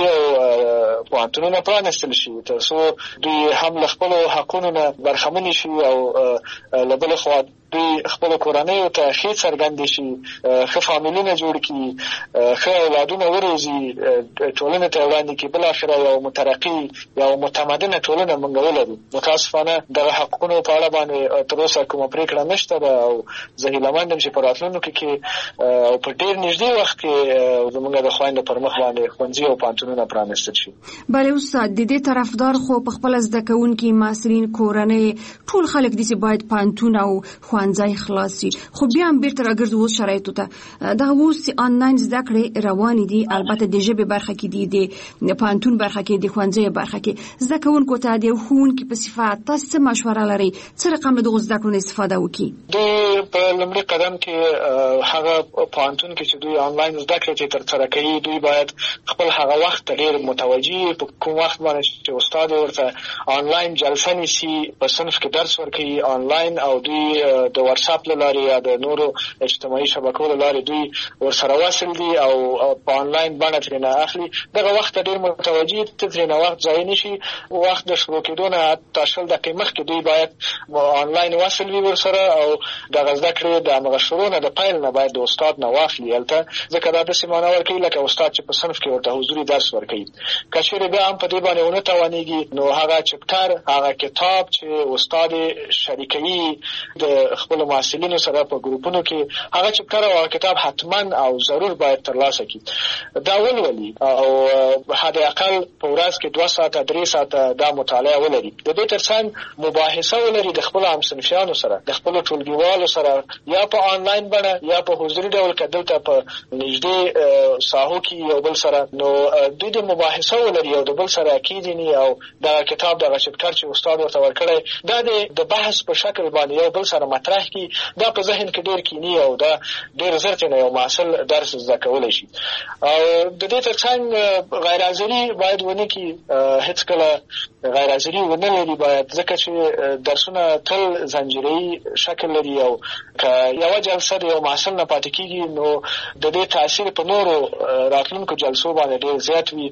او پوهنتونونه پرانیستل شي تر څو دوی هم له خپلو حقونو نه برخمنې شي او له بلې خوا دوی خپل کورنیو ته ښې څرګندې شي، ښه فامیلونه جوړ کړي، ښه اولادونه وروزي، ټولنې ته وړاندې کړي، بالاخره یو مترقي یو متمدنه ټولنه موږ ولرو. متاسفانه دغه حقونو په اړه باندې تر اوسه کومه پرېکړه نشته ده او زه هیلهمند یم چې په راتلونکي کې او په ډېر نږدې وخت کې زموږ د خویندو پر مخ باندې ښوونځي او پوهنتونونه پرانیستل شي. بله استاد، د دې طرفدار خو په خپله زده کوونکي، محصلین، کورنۍ، ټول خلک دي چې باید پوهنتون او ښوونځی خلاص شي، خو بیا هم بیرته راګرځو اوس شرایطو ته. دغه اوس آنلاین زده کړې روانې دي، البته د ژبې برخه کې دي، د پوهنتون برخه کې، د ښوونځي برخه کې. زده کوونکو ته د ښوونکي په صفت تاسو څه مشوره لرئ؟ څه رقم له دغو زده کړو نه استفاده وکړي؟ دوی په لومړي قدم کې هغه پوهنتون کې چې دوی آنلاین زده کړې چې ترسره کوي، دوی باید خپل هغه وخت ډېر متوجه په کوم وخت باندې چې استاد ورته آنلاین جلسه نیسي، په صنف کې درس ورکوي آنلاین، او دوی د واتساپ له لارې یا د نورو اجتماعي شبکو له لارې دوی ورسره وصل دي او په آنلاین بڼه ترېنه اخلي. دغه وخت ډېر متوجه ته ترېنه وخت ضایع نه شي. وخت د شروع کېدو نه حتی شل دقیقې مخکې دوی باید آنلاین وصل وي ورسره او دغه زده کړې د همغه شروع نه د پیل نه باید د استاد نه واخلي هلته، ځکه دا داسې معنا ورکوي لکه استاد چې په صنف کې ورته حضوري درس ورکوي. که چېرې بیا هم په دې باندې ونه توانېږي نو هغه چپټر، هغه کتاب چې استاد شریکوي د خپلو محصلینو سره په ګروپونو کې، هغه چپټر او کتاب حتما او ضرور باید ترلاسه کړي، دا ولولي او حد اقل په ورځ کې دوه ساعته درې ساعته دا مطالعه ولري. د دې ترڅنګ مباحثه ولري د خپلو همصنفیانو سره، د خپلو ټولګیوالو سره، یا په آنلاین بڼه یا په حضوري ډول که دلته په نږدې ساحو کې یو بل سره، نو دوی د مباحثه ولري او د بل سره کېدیني او دغه کتاب دغه چپټر چې استاد ورته ورکړی دا د بحث په شکل باندې یو بل سره مطرح کړي، دا په ذهن کې ډېر کینی او دا ډېر زر ترېنه یو محصل درس زده کولی شي. او د دې ترڅنګ غیر حاضري باید ونه کړي، هېڅکله غیر حاضري ونه لري باید، ځکه چې درسونه تل زنجیري شکل لري او که یوه جلسه د یو محصل نه پاتې کېږي نو د دې تاثیر په نورو راتلونکو جلسو باندې ډېر زیات وي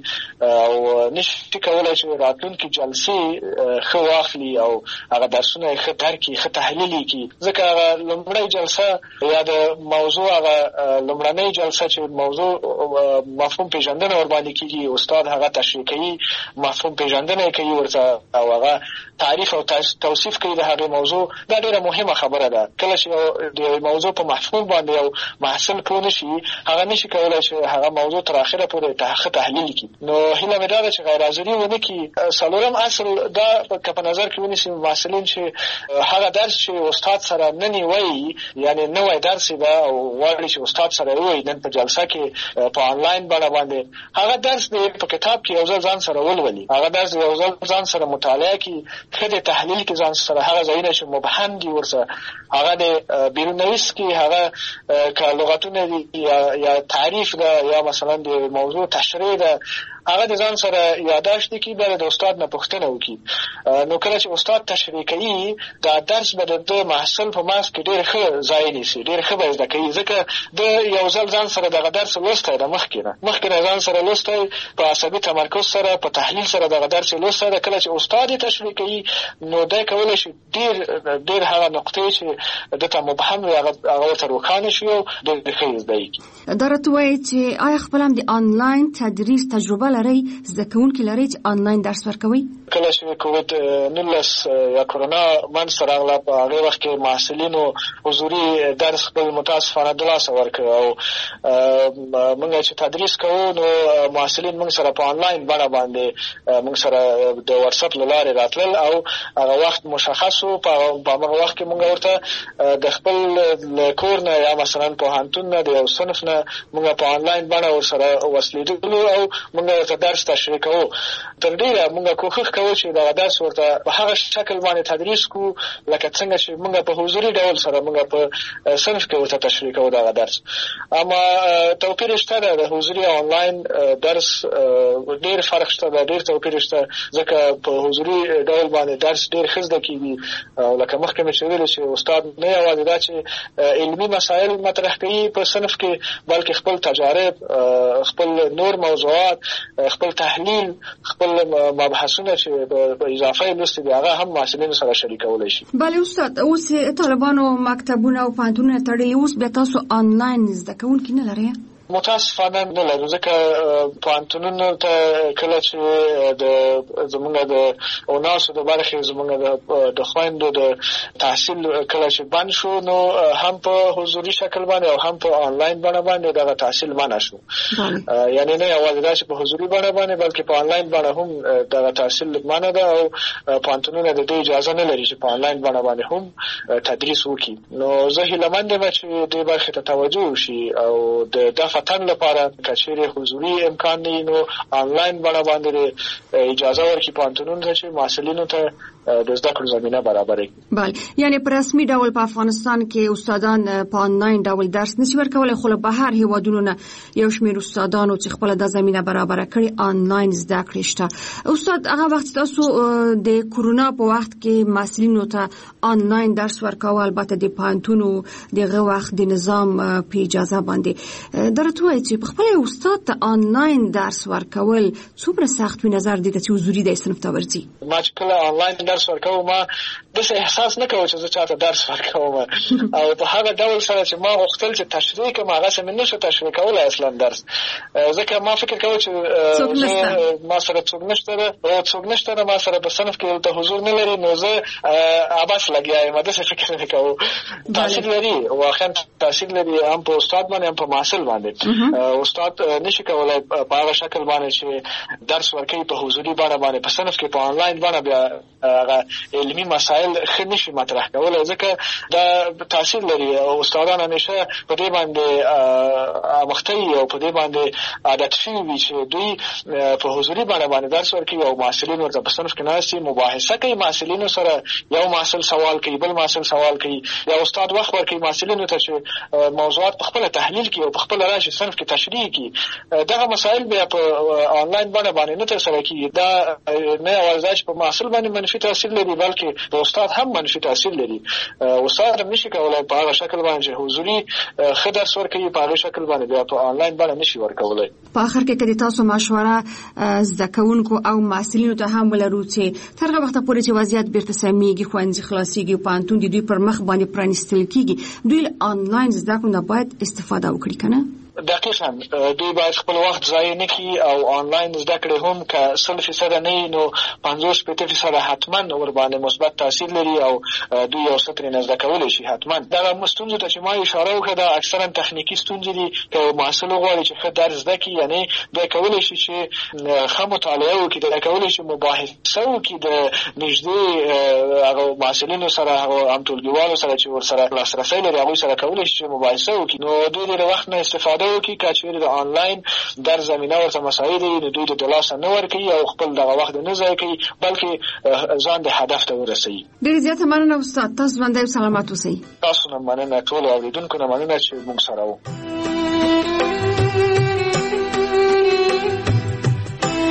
او نشي کولی چې راتلونکي جلسې ښه واخلي او هغه درسونه یې ښه درک کړي، ښه تحلیل یې کړي، ځکه هغه لومړی جلسه یا د موضوع هغه لومړنۍ جلسه چې موضوع مفهوم پیژندنه ورباندې کېږي، استاد هغه تشریح کوي، مفهوم پیژندنه یې کوي ورته او هغه تعریف او توصیف کوي د هغې موضوع. دا ډېره مهمه خبره ده. کله چې د موضوع په مفهوم باندې یو محصل پوه نه شي، هغه نشي کولی چې هغه موضوع تر اخره پورې ښه تحلیل کړي. نو هیله مې دا ده چې غیر حاضري ونه کړي. څلورم اصل دا که په نظر کې ونیسي محصلین چې هغه درس چې استاد سره نن یې وایي، یعنې نوی درس ده او غواړي چې استاد سره ووایي نن په جلسه کې په آنلاین بڼه باندې، هغه درس دې په کتاب کې یو ځل ځان سره ولولي، هغه درس یو ځل ځان سره مطالعه کړي، ښه د تحلیل کې ځان سره هغه ځایونه چې مبهم دي ورسره هغه د بیرونویست کې، هغه که لغتونه دي یا تعریف ده یا مثلا د موضوع تشریح ده، هغه د ځان سره یاداشت کی بل د استاد نه پوښتنه وکړي. نو کله چې استاد تشریح کوي دا درس به د محصل په ماس کې ډېر ښه ځای نیسي، ډېر ښه به زده کوي، ځکه د یو ځل ځان سره دغه درس لوستی د مخکې نه مخکې نه ځان سره لوستی په عصبي تمرکز سره په تحلیل سره دغه درس لوستی ده. کله چې استاد یې تشریح کوي نو دی کولی شي ډېر ډېر هغه نقطې چې دته مبهم وي هغه ورته روښانه شي او ډېر ښه یې زده کړي. دا راته وایي چې آیا خپل هم د آنلاین تدریس تجربه لرئ، زده کوونکي لرئ چې آنلاین درس ورکوئ؟ کله چې کووید نولس یا کرونا منځته راغله په هغې وخت کې محصلینو حضوري درس خپل متاسفانه د لاسه ورکړ او موږ چې تدریس کوو نو محصلین موږ سره په آنلاین بڼه باندې موږ سره د واتساپ له لارې راتلل او هغه وخت مشخص و. په هغه وخت کې موږ ورته د خپل کور نه یا مثلا پوهنتون نه د یو صنف نه موږ په آنلاین بڼه ورسره وصلېدلو او موږ ورته درس تشریح کوو. تر ډېره موږ کوښښ کوو چې دغه درس ورته په هغه شکل باندې تدریس کوو لکه څنګه چې موږ په حضوري ډول سره موږ په صنف کې ورته تشریح کوو دغه درس. اما توپیر شته ده، د حضوري او آنلاین درس ډېر فرق شته ده، ډېر توپیر شته، ځکه په حضوري ډول باندې درس ډېر ښه زده کېږي او لکه مخکې مې چې ویلې چې استاد نه یوازې دا چې علمي مسایل مطرح کوي په صنف کې بلکې خپل تجارب، خپل نور موضوعات، خپل تحلیل، خپل مبحثونه چې په اضافه یې لوستي دي هغه هم محصلینو سره شریکولی شي. بله استاد، اوس طالبانو مکتبونه او پوهنتونونه تړلي، اوس بیا تاسو آنلاین زده کوونکي نه لرئ؟ متاسفانه نه لرو، ځکه پوهنتونونو ته کله چې د زمونږ د اوناسو د برخې زمونږ د خویندو د تحصیل کله چې بند شو نو هم په حضوري شکل باندې او هم په آنلاین بڼه باندې دغه تحصیل منع شو. یعنی نه یوازې دا چې په حضوري بڼه باندې بلکې په آنلاین بڼه هم دغه تحصیل منع ده او پوهنتونونه د دې اجازه نه لري چې په آنلاین بڼه باندې هم تدریس وکړي. نو زه هیلهمند یم چې دې برخې ته توجه وشي او د دفع تن لپاره کچېرې حضوري امکان نه نو آنلاین بڼه باندې اجازه ورکړي پوهنتونونو ته چې محصلینو ته د زده کړو زمینه برابره کړي. بله، یعنی په رسمي ډول په افغانستان کې استادان په آنلاین ډول درس نشي ورکولی، خو له بهر هیوادونو نه یو شمېر استادانو چې خپله دا زمینه برابره کړې آنلاین زده کړې شته. استاد، هغه وخت تاسو د کرونا په وخت کې محصلینو ته آنلاین درس ورکاوه، البته د پوهنتونو دغه وخت د نظام په اجازه باندې. دا راته وایي چې په خپل استاد ته آنلاین درس ورکول څومره سخت وي نظر دې ته چې حضوري د صنف ته ورځي؟ ما چې کله آنلاین درس ورکوم ما داسې احساس نه کوم چې زه چاته درس ورکوم او په هغه ډول سره چې ما غوښتل چې تشریح کړم هغسې مې نه شو تشریح کولی اصلا درس، ځکه ما فکر کوم چې ما سره څوک نشته ده او څوک نشته ده ما سره په صنف کې دلته حضور نه لري نو زه عبث لګیا یم، داسې فکر نه کوم. تاثیر لري، واقعا تاثیر لري هم په استاد باندې هم په محصل باندې. استاد نشي کولای په هغه شکل باندې چې درس ورکوي په حضوري بڼه باندې په صنف کې په آنلاین بڼه بیا هغه علمي مسایل ښه نشي مطرح کولی، ځکه دا تاثیر لري. استادان همیشه په دې باندې اموخته وي او په دې باندې عادت شوي وي چې دوی په حضوري بڼه باندې درس ورکوي او محصلین ورته په صنف کې ناست مباحثه کوي محصلینو سره، یو محصل سوال کوي بل محصل سوال کوي، یا استاد وخت ورکوي محصلینو ته چې موضوعات په خپله تحلیل کړي او په خپله راشي صنف کې تشریح کړي. دغه مسایل بیا په آنلاین بڼه باندې نه ترسره کېږي. دا نه یوازې دا چې په محصل باندې منفي تاثیر لري بلکې په استاد هم منفي تاثیر لري. استاد هم نشي کولی په هغه شکل باندې چې حضوري ښه درس ورکوي په هغه شکل باندې بیا په آنلاین بڼه نشي ورکولی. په آخر کې که د تاسو مشوره زده کوونکو او محصلینو ته هم ولرو چې تر هغه وخته پورې چې وضعیت بیرته سمیږي، ښوونځي خلاصېږي، پوهنتون د دوی پر مخ باندې پرانیستل کېږي، دوی له آنلاین زده کړو نه باید استفاده وکړي که نه؟ دقیقاً دوی باید خپل وخت ضایع نه کړي او آنلاین زده کړې هم که سل فیصده نه وي نو پنځوس شپېته فیصده حتما ورباندې مثبت تاثیر لري او دوی یو څه ترېنه زده کولی شي حتما. دغه ستونزو ته چې ما اشاره وکړه دا اکثرا تخنیکي ستونزې دي. که یو محصل وغواړي چې ښه درس زده کړي یعنې دی کولی شي چې ښه مطالعه وکړي، دی کولی شي مباحثه وکړي د نږدې هغه محصلینو سره، هغه همټولګیوالو سره چې ورسره لاسرسی لري هغوی سره کولی شي چې مباحثه وکړي. نو دوی د وخت نه استفاده وکړي که چېرې د آنلاین در زمینه ورته مسایل وي نو دوی د لاسه نه ورکوي او خپل دغه وخت نه ضایع کوي بلکې ځان د هدف ته ورسوي. ډېرې زیاته مننه استاد، تاسو ژوندی او سلامت اوسئ. تاسو نه مننه، ټولو اورېدونکو نه مننه چې موږ سره وو.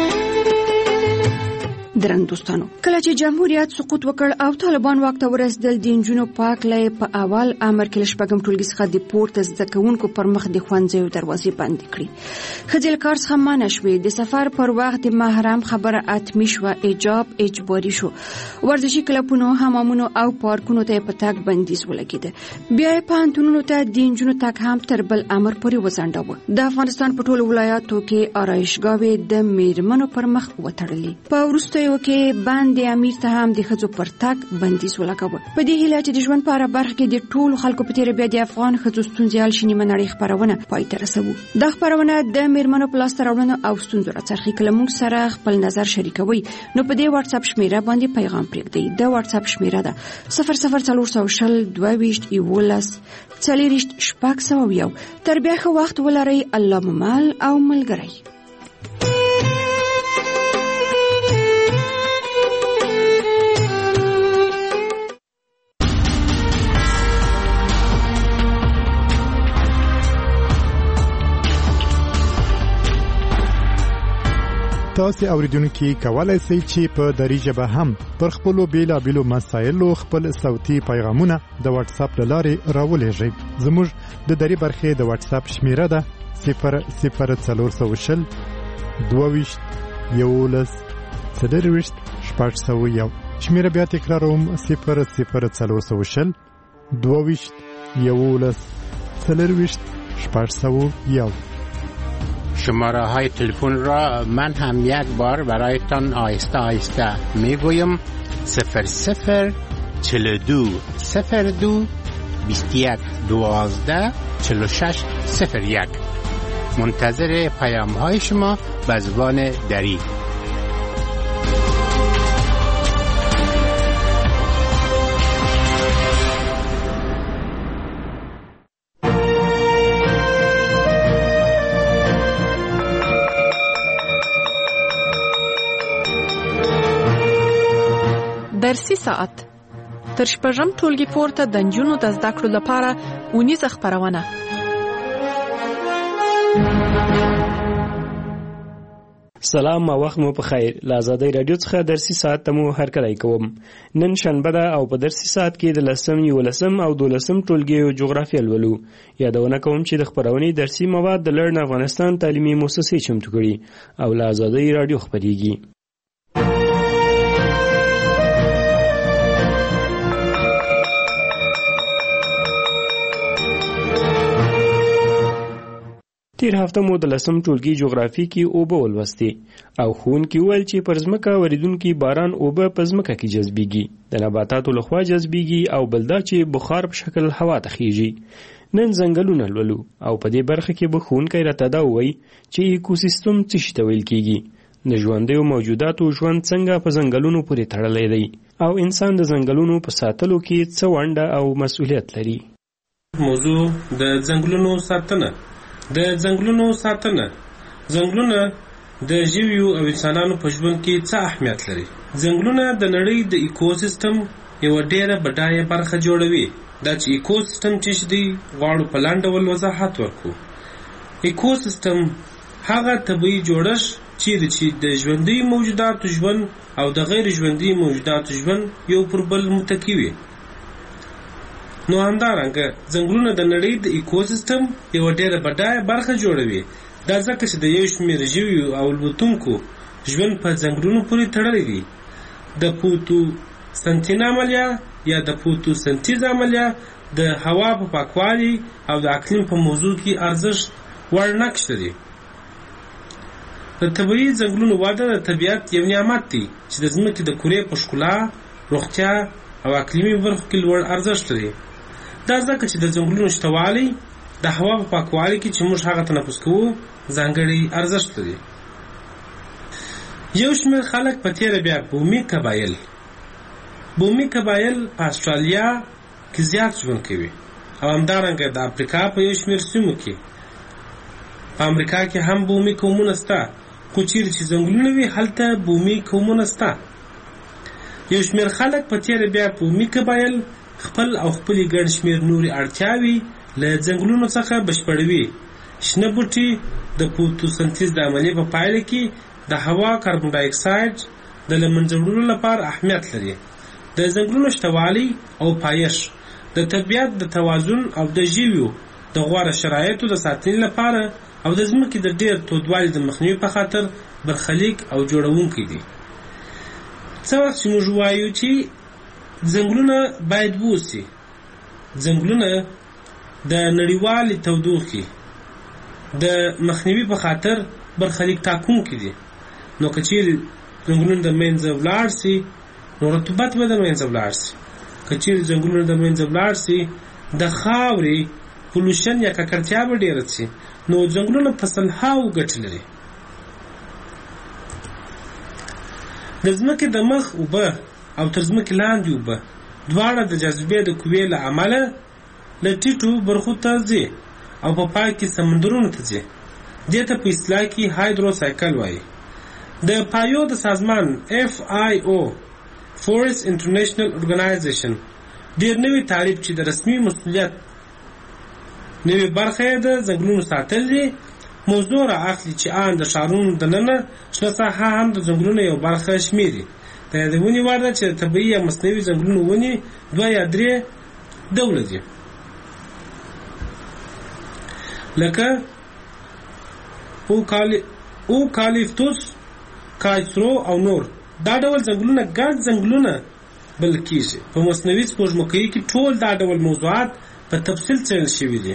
درن دوستانو کله چې جمهوریت سقوط وکړ او طالبان واک ته ورسېدل د نجونو پاک لای په اول امر کې لشپږم ټولګي څخه د پورته زده کوونکو پر مخ د ښوونځیو دروازې بندې کړې. ښځې له کار څخه منع شوې. د سفر پر وخت د محرم خبره اتمي شوه. حجاب اجباري شو. ورزشي کلبونو، حمامونو او پارکونو ته په تګ بندیز ولګېده. بیا یې پوهنتونونو ته د نجونو تګ هم تر بل امر پورې وځنډاوه. د افغانستان په ټولو ولایاتو کې آرایشګاوې د میرمنو پر مخ وتړلې. په وروسته یو کې باندې امیر ته هم د ښځو پر تګ بندیز ولګاوه. په دې هیله چې د ژوند په هره برخه کې د ټولو خلکو په تېره بیا د افغان ښځو ستونزې حل شي نیمه نړۍ خپرونه پای ته رسوو. دا خپرونه د میرمنو په لاسته راوړنو او ستونزو راڅرخي. که له موږ سره خپل نظر شریکوئ نو په دې واتساپ شمیره باندې پیغام پرېږدئ. د واتساپ شمیره ده صفر صفر څلور سوه شل دوه ویشت یولس څلېرویشت شپږ سوه یو. تر بیا ښه وخت ولرئ. الله مو مل او ملګری. تاسو اوریدونکو کولای شئ چې په دری ژبه هم پر خپل بیلابېلو مسایلو خپل صوتي پیغامونه د واتس اپ لارې راولېږئ. زموږ د دری برخې د واتس اپ شمیره ده صفر صفر څلور سوه شل دوه ویشت یولس څلېرویشت شپږ سوه یو. شمیره بیا تکراروم صفر صفر څلور سوه شل دوه ویشت یولس څلېرویشت شپږ سوه یو. شماره های تلفن را من هم یک بار برایتان آهسته آهسته می گویم. صفر صفر چل دو صفر دو بیست یک دوازده چل شش صفر یک. منتظر پیام های شما به زبان دری. درسي ساعت تر شپږم ټولګي پورته د نجونو د زده کړو لپاره اونیزه خپرونه. سلام او وخت مو په خیر. له آزادۍ رادیو څخه درسي ساعت ته مو هرکلی کوم. نن شنبه ده او په درسي ساعت کې د لسم، یولسم او دولسم ټولګیو جغرافیه لولو. یادونه کوم چې د خپرونې درسي مواد د لرن افغانستان تعلیمي مؤسسې چمتو کړي او له آزادۍ رادیو خپرېږي. تیر هفته مو د لسم ټولګي جغرافي کې اوبه ولوستې او ښوونکي وویل چې پر ځمکه ورېدونکي باران اوبه په ځمکه کې جذبېږي، د نباتاتو لخوا جذبېږي او بل دا چې بخار په شکل هوا ته خیږي. نن ځنګلونه لولو او په دې برخه کې به ښوونکی راته دا ووایي چې ایکوسیستم څه شي ته ویل کېږي، د ژوندیو موجوداتو ژوند څنګه په ځنګلونو پورې تړلی دی او انسان د ځنګلونو په ساتلو کې څه ونډه او مسؤلیت لري. موضوع د ځنګلونو ساتنه. د ځنګلونو ساتنه ځنګلونه د ژویو او انسانانو په ژوند کې څه اهمیت لري؟ ځنګلونه د نړۍ د ایکوسیستم یو ډېره بډایه برخه جوړوي. دا چې ایکوسیستم چې دی غواړو په لاندې ډول وضاحت ورکړو. ایکوسیستم هغه طبیعي جوړښت چیرې چې د ژوندي موجوداتو ژوند او د غیر ژوندي موجوداتو ژوند یو پر بل متکی وي. نو همدارنګه ځنګلونه د نړۍ د ایکوسیستم یو ډېره بډایه برخه جوړوي. دا ځکه چې د یو شمېر ژویو او الوتونکو ژوند په ځنګلونو پورې تړلی دی. د فوتوسنتیز عملیه یا د فوتوسنتیز عملیه د هوا په پاکوالي او د اقلیم په موضوع کې ارزښت وړ نقش لري. د طبیعي ځنګلونو وده د طبیعت یو نعمت دی چې د ځمکې د کورې په ښکلا، روغتیا او اقلیمي برخو کې لوړ ارزښت لري. دا ځکه چې د ځنګلونو شتوالی د هوا په پاکوالي کې چې موږ هغه تنفس کوو ځانګړی ارزښت لري. یو شمېر خلک په تېره بیا بومي قبایل بومي قبایل په استرالیا کې زیات ژوند کوي او همدارنګه د افریقا په یو شمېر سیمو کې. په امریکا کې هم بومي قومونه شته، خو چیرې چې ځنګلونه وي هلته بومي قومونه شته. یو شمېر خلک په تېره بیا بومي قبایل خپل او خپلې ګڼ شمېر نورې اړتیاوې له ځنګلونو څخه بشپړوي. شنه بوټي د فوتوسنتیز د عملیې په پایله کې د هوا کاربن ډای اکساید، د د له منځه وړلو لپاره اهمیت لري. د ځنګلونو شتوالی او پایښت د طبیعت د توازن او د ژویو د غوره شرایطو د ساتنې لپاره او د ځمکې د ډېر تودوالي د مخنیوي په خاطر برخلیک او جوړونکی دي. څه وخت چې موږ وایو چې ځنګلونه باید ووسي، ځنګلونه د نړیوالې تودوخې د مخنیوي په خاطر برخلیک ټاکونکي دي. نو که چیرې ځنګلونه د منځه ولاړ سي نو رطوبت به د منځه ولاړ سي. که چیرې ځنګلونه د منځه ولاړ سي د خاورې پولوشن یا ککړتیا به ډېره سي. نو ځنګلونه په سلهاوو ګټې لري. د ځمکې د مخ اوبه او تر ځمکې لاندې اوبه دواړه د جاذبې د قوې له امله له ټیټو برخو ته ځي او په پای کې سمندرونو ته ځي. دې ته په اصطلاح کې هایدروسایکل وایي. د پایو د سازمان اف آی او فورست انټرنیشنل اورګنایزیشن ډېر نوی تعریف چې د رسمي مسؤلیت نوی برخه د ځنګلونو ساتل دي موضوع را اخلي چې آن د ښارونو دننه شنه ساحه هم د ځنګلونو یو برخه شمیري. د یادونې وړ ده چې طبیعي یا مصنوعي ځنګلونو ونې دوه یا درې ډوله دي، لکه اوکالیپتوس، کایسرو او نور. دا ډول ځنګلونه ګډ ځنګلونه بلل کېږي. په مصنوعي سپوږمکۍ کې ټول دا ډول موضوعات په تفصیل څېړل شوي دي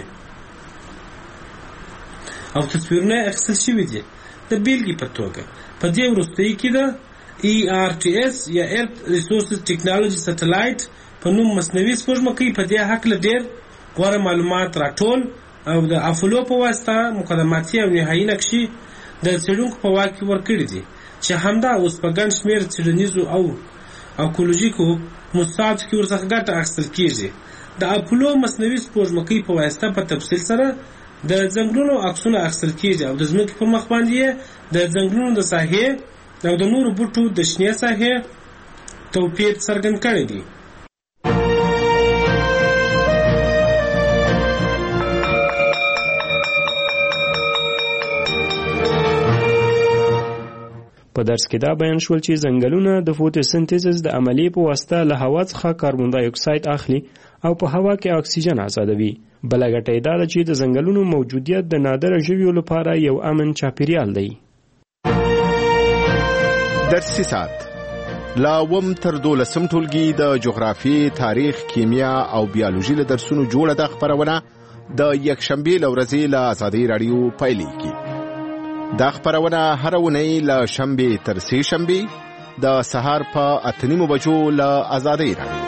او تصویرونه اخیستل شوي دي. د بیلګې په توګه په دې وروستۍ کې د ای آر ټي اس یا ارت ریسورسز ټیکنالوژي سټلایټ په نوم مصنوعي سپوږمکۍ په دې هکله ډېر غوره معلومات راټول او د افولو په واسطه مقدماتي او نهایي نقشې د څېړونکو په واک کې ورکړي دي چې همدا اوس په ګڼ شمېر څېړنیزو او اکولوژیکو موضوعاتو کې ورڅخه ګټه اخیستل کېږي. د اپولو مصنوعي سپوږمکۍ په واسطه په تفصیل سره د ځنګلونو عکسونه اخیستل کېږي او د ځمکې پر مخ باندې د ځنګلونو د ساحې او د نورو بوټو د شنې ساحې توپیر څرګند کړی دی. په درس کې دا بیان شول چې ځنګلونه د فوتوسنتیزس د عملیې په واسطه له هوا څخه کاربن دای اکساید اخلي او په هوا کې اکسیجن آزادوي. بله ګټه یې دا ده چې د ځنګلونو موجودیت د نادره ژویو لپاره یو امن چاپیریال دی. درسي ساعت لا اووم تر دولسم ټولګي د جغرافیې، تاریخ، کیمیا او بیولوژي له درسونو جوړه ده خپرونه د یکشنبې له ورځې له ازادۍ راډیو پیلېږي. دا خپرونه هره اونۍ له شنبې تر سې شنبې د سهار په اته نیمو بجو له ازادۍ راډیو.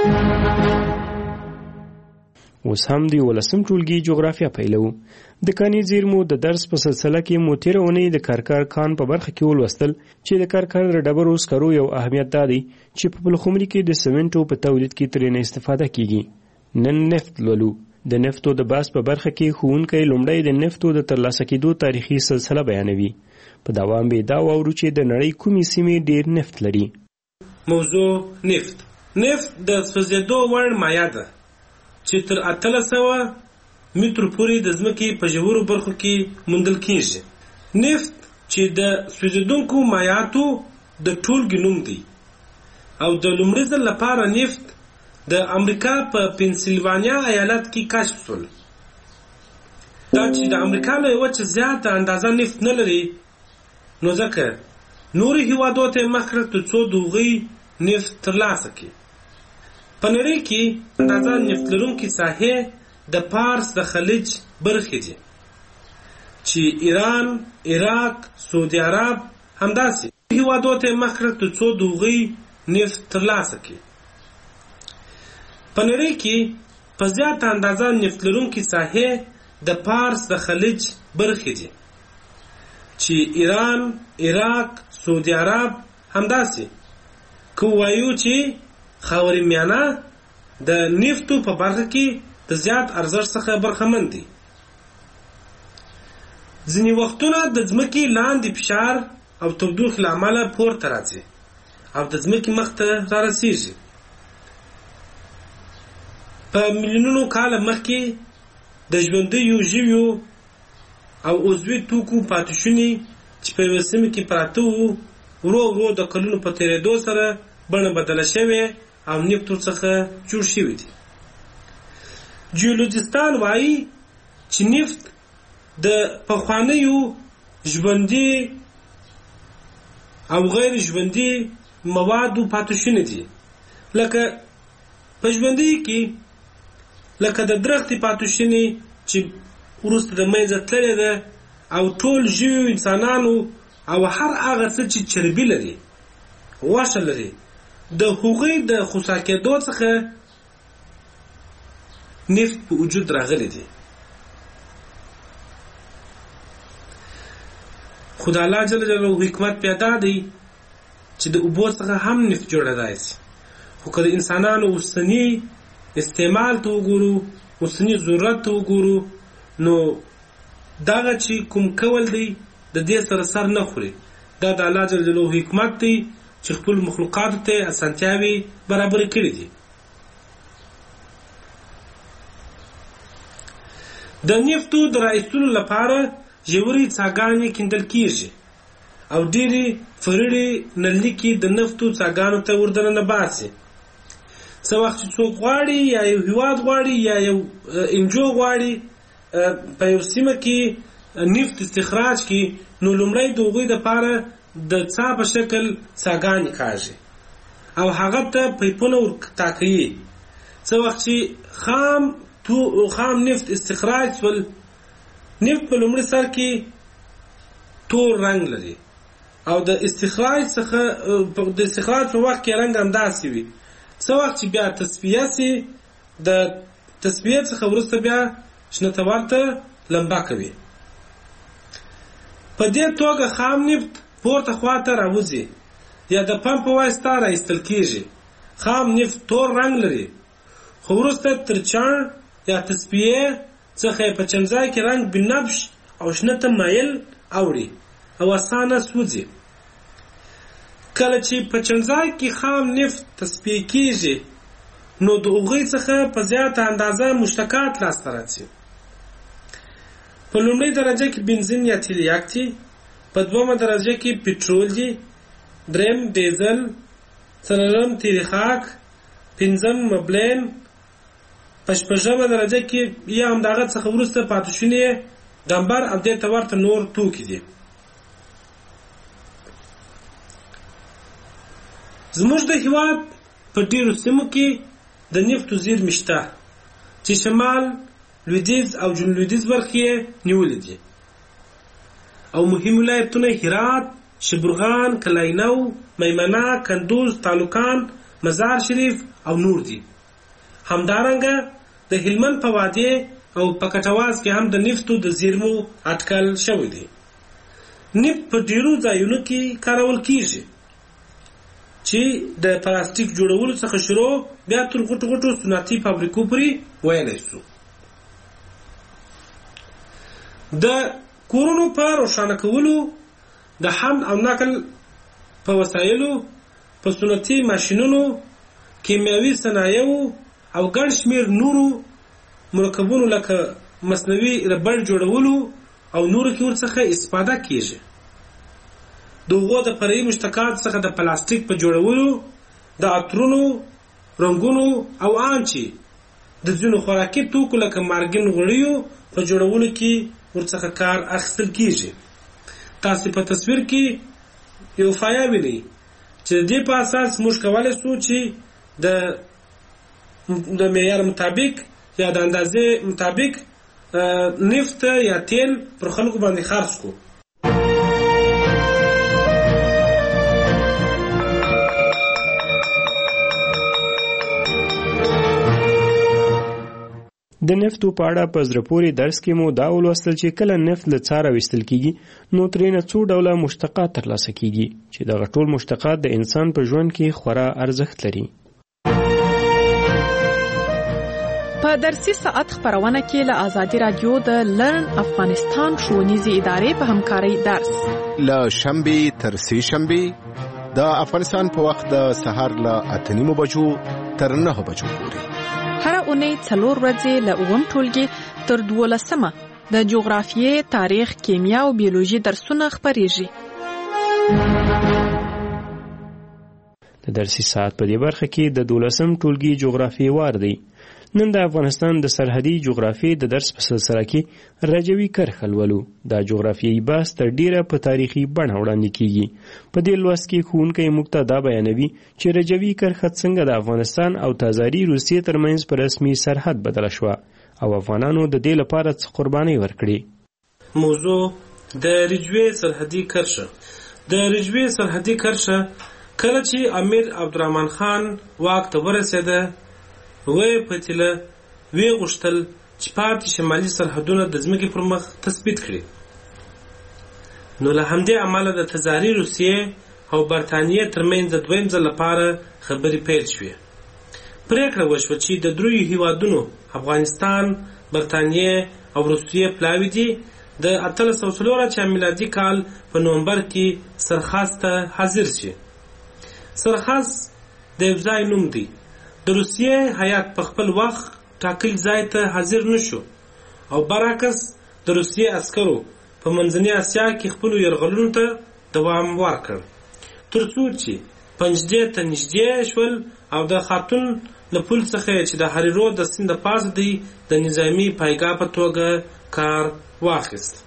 اوس هم د ولسم ټولګي جغرافیه پیلو. د کاني زیرمو د درس په سلسله کې مو تېره اونۍ د کارکار کان په برخه کې ولوستل چې د کارکار د ډبرو سکرو یو اهمیت دا دی چې په پلخمري کې د سمنټو په تولید کې ترېنه استفاده کیږي. نن نفت لولو. د نفتو د بحث په برخه کې ښوونکی لومړی د نفتو د ترلاسه کېدو تاریخي سلسله بیانوي. په دوام به دا واورو چې د نړۍ کومې سیمې ډېر نفت لري. موضوع نفت. نفت د سوځېدو وړ مایع ده چې تر اتلس سوه مترو پورې د ځمکې په ژورو برخو کې موندل کېږي. نفت چې د سوځېدونکو مایعاتو د ټولګې نوم دی او د لومړي ځل لپاره نفت د امریکا په پنسلوانیا ایالت کې کشف شول. دا چې د امریکا له وچې زیاته اندازه نفت نه لري نو ځکه نورو هېوادو ته مخ کړه تر څو د هغوی نفت ترلاسه کړي. په نړۍ کې اندازه نفت لرونکي ساحې د پارس د خلیج برخې دي چې ایران، عراق، سعودي عرب همداسې هېوادو ته مخ کړه تر څو د هغوی نفت ترلاسه کړي. په نړۍ کې په زیاته اندازه نفت لرونکي ساحې د پارس د خلیج برخې دي چې ایران، عراق، سعودي عرب همداسې که وایو چې خاورې میانه د نفتو په برخه کې د زیات ارزښت څخه برخمن دي. ځینې وختونه د ځمکې لاندې فشار او تودوخې له امله پورته راځي او د ځمکې مخ ته را رسېږي. په میلیونونو کاله مخکې د ژوندیو ژویو او عضوي توکو پاتې شونې چې په یوه سیمه کې پراته وو ورو ورو د کلونو په تیریدو سره بڼه بدله شوې او نفت ورڅخه جوړ شوی دی. جیولوجستان وایي چې نفت د پخوانیو ژوندي او غیر ژوندي موادو پاتې شوني دي، لکه په ژوندي کې لکه د درختې پاتې شوني چې وروسته د منځه تللې ده او ټول ژویو انسانانو او هر هغه څه چې چربي لري، غوښه لري، د هغوی د خوسا کېدو څخه نفت په وجود راغلی دی. خو د الله جل جلاله حکمت پیدا دی چې د اوبو څخه هم نفت جوړېدای شي. خو که د انسانانو اوسني استعمال ته وګورو، اوسني ضرورت ته وګورو، نو دغه چې کوم کول دی د دې سره سر نه خوري. دا د الله جل جلاله حکمت دی چې خپل مخلوقاتو ته اسانتیاوې برابرې کړي دي. د نفتو د رایستلو لپاره ژورې څاګانې کیندل کیږي او ډېرې فرړې نلکې د نفتو څاګانو ته وردننه باسي. څه وخت چې څوک غواړي یا یو هیواد غواړي یا یو انجو غواړي په یو سیمه کې نفت استخراج کړي، نو لومړی د هغوی دپاره د څا په شکل څاګانې کاږي او هغه ته پیپونه ورټاکوي. څه وخت چې خام تو خام نفت استخراج شول، نفت په لومړي سر کې تور رنګ لري او د استخراج څخه د استخراج په وخت کې رنګ همداسې وي. څه وخت چې بیا تصفیه سي، د تصفیه څخه وروسته بیا شنتوار ته لمبا کوي. په دې توګه خام نفت پورته خواته راوځي یا د پمپ په واسطه راایستل کېږي. خام نفت تور رنګ لري، خو وروسته تر چاڼ یا تصفیه څخه په چمځای کې رنګ بنفش او شنه ته مایل اوړي او اسانه سوځي. کله چې په چمځای کې خام نفت تصفیه کېږي، نو د هغوی څخه په زیاته اندازه مشتقات لاسته راځي. په لومړۍ درجه کې بنزین یا تیلیاک دي، په دومه درجه کې پټرول دي، دریم ډیزل، څلورم تیل خاک، پنځم مبلین، په شپږمه درجه کې یا همدغه څخه وروسته پاتې شوني ډمبر او دې ته ورته نور توکي دي. زموږ د هېواد په ډېرو سیمو کې د نفتو زیرمې شته چې شمال، لویدیځ او جنوب لویدیځ برخې یې نیولې دي او مهم ولایتونه هرات، شبرغان، کلاینو، میمنه، کندوز، تالوکان، مزار شریف او نور دي. همدارنګه د هلمند په وادي او په کټواز کې هم د نفتو د زیرمو اټکل شوی دی. نفت په ډیرو ځایونو کې کارول کیږي چې د پلاستیک جوړولو څخه شروع بیا تر غټو غټو صنعتي فابریکو پورې ویلی شو. د کورونو په روښانه کولو، د حمل او نقل په وسایلو، په صنعتي ماشینونو، کیمیاوي صنایعو او ګڼ شمېر نورو مرکبونو لکه مصنوعي ربړ جوړولو او نورو کې ورڅخه استفاده کیږي. د هغو د فرعي مشتقات څخه د پلاستیک په جوړولو، د عطرونو، رنګونو او ان چې د ځینو خوراکي توکو لکه مارګین غوړیو په جوړولو کې ورڅخه کار اخیستل کیږي. تاسو په تصویر کې یو فایه وینئ چې د دې په اساس موږ کولی شو چې د د معیار مطابق یا د اندازې مطابق نفت یا تیل پر خلکو باندې خرڅ کو. د نفتو په اړه په زړه پورې درس کې مو دا ولوستل چې کله نفت له څاره ویستل کیږي نو ترېنه څو ډوله مشتقات ترلاسه کیږي چې دغه ټول مشتقات د انسان په ژوند کې خورا ارزښت لري. په درسي ساعت خبرونه کې له آزادي رادیو د لرن افغانستان ښوونیزې ادارې په همکارۍ درس له شنبې تر سې شنبې د افغانستان په وخت د سهار له اته نیمو بجو تر نهه بجو پورې. هر اونۍ څلور ورځې له اووم ټولګي تر دولسمه د جغرافیې، تاریخ، کیمیا او بیولوژي درسونه خپریږي. د درسي ساعت په دې برخه کې د دولسم ټولګي جغرافیې وار دی. نن د افغانستان د سرحدي جغرافیې د درس په سلسله کې رجوي کرښه لولو. دا جغرافیایي بحث تر ډیره په تاریخي بڼه وړاندې کیږي. په دې لوست کې ښوونکی موږ ته دا بیانوي چې رجوي کرښه څنګه د افغانستان او تازاري روسیې ترمنځ په رسمي سرحد بدله شوه او افغانانو د دې لپاره څه قربانۍ ورکړي. موضوع د رجوي سرحدي کرښه. د رجوي سرحدي کرښه کله چې امیر عبدالرحمن خان واک ته ورسېده وی پتیله وی غوښتل چې پاتې شمالي سرحدونه د ځمکې پر مخ تثبیت کړي. نو له همدې امله د تزاري روسیې او برټانیې ترمنځ د دویم ځل لپاره خبرې پیل شوې. پرېکړه وشوه چې د دریو هیوادونو افغانستان، برټانیې او روسیې پلاوي دي د اتلس سوه څلور اتیا میلادي کال په نومبر کې سرخاست ته حاضر شي. سرخاست د یو ځای نوم دی. د روسیې هیات په خپل وخت ټاکل ځای ته حاضر نشو او برعکس د روسیې عسکرو په منځنۍ اسیا کې خپلو یرغلونو ته دوام ورکړ تر څو چې پنجدې ته نږدې شول او د خاتون له پل څخه چې د هریرو د سیند پاس دی د نظامی پایګاه په توګه کار واخیست.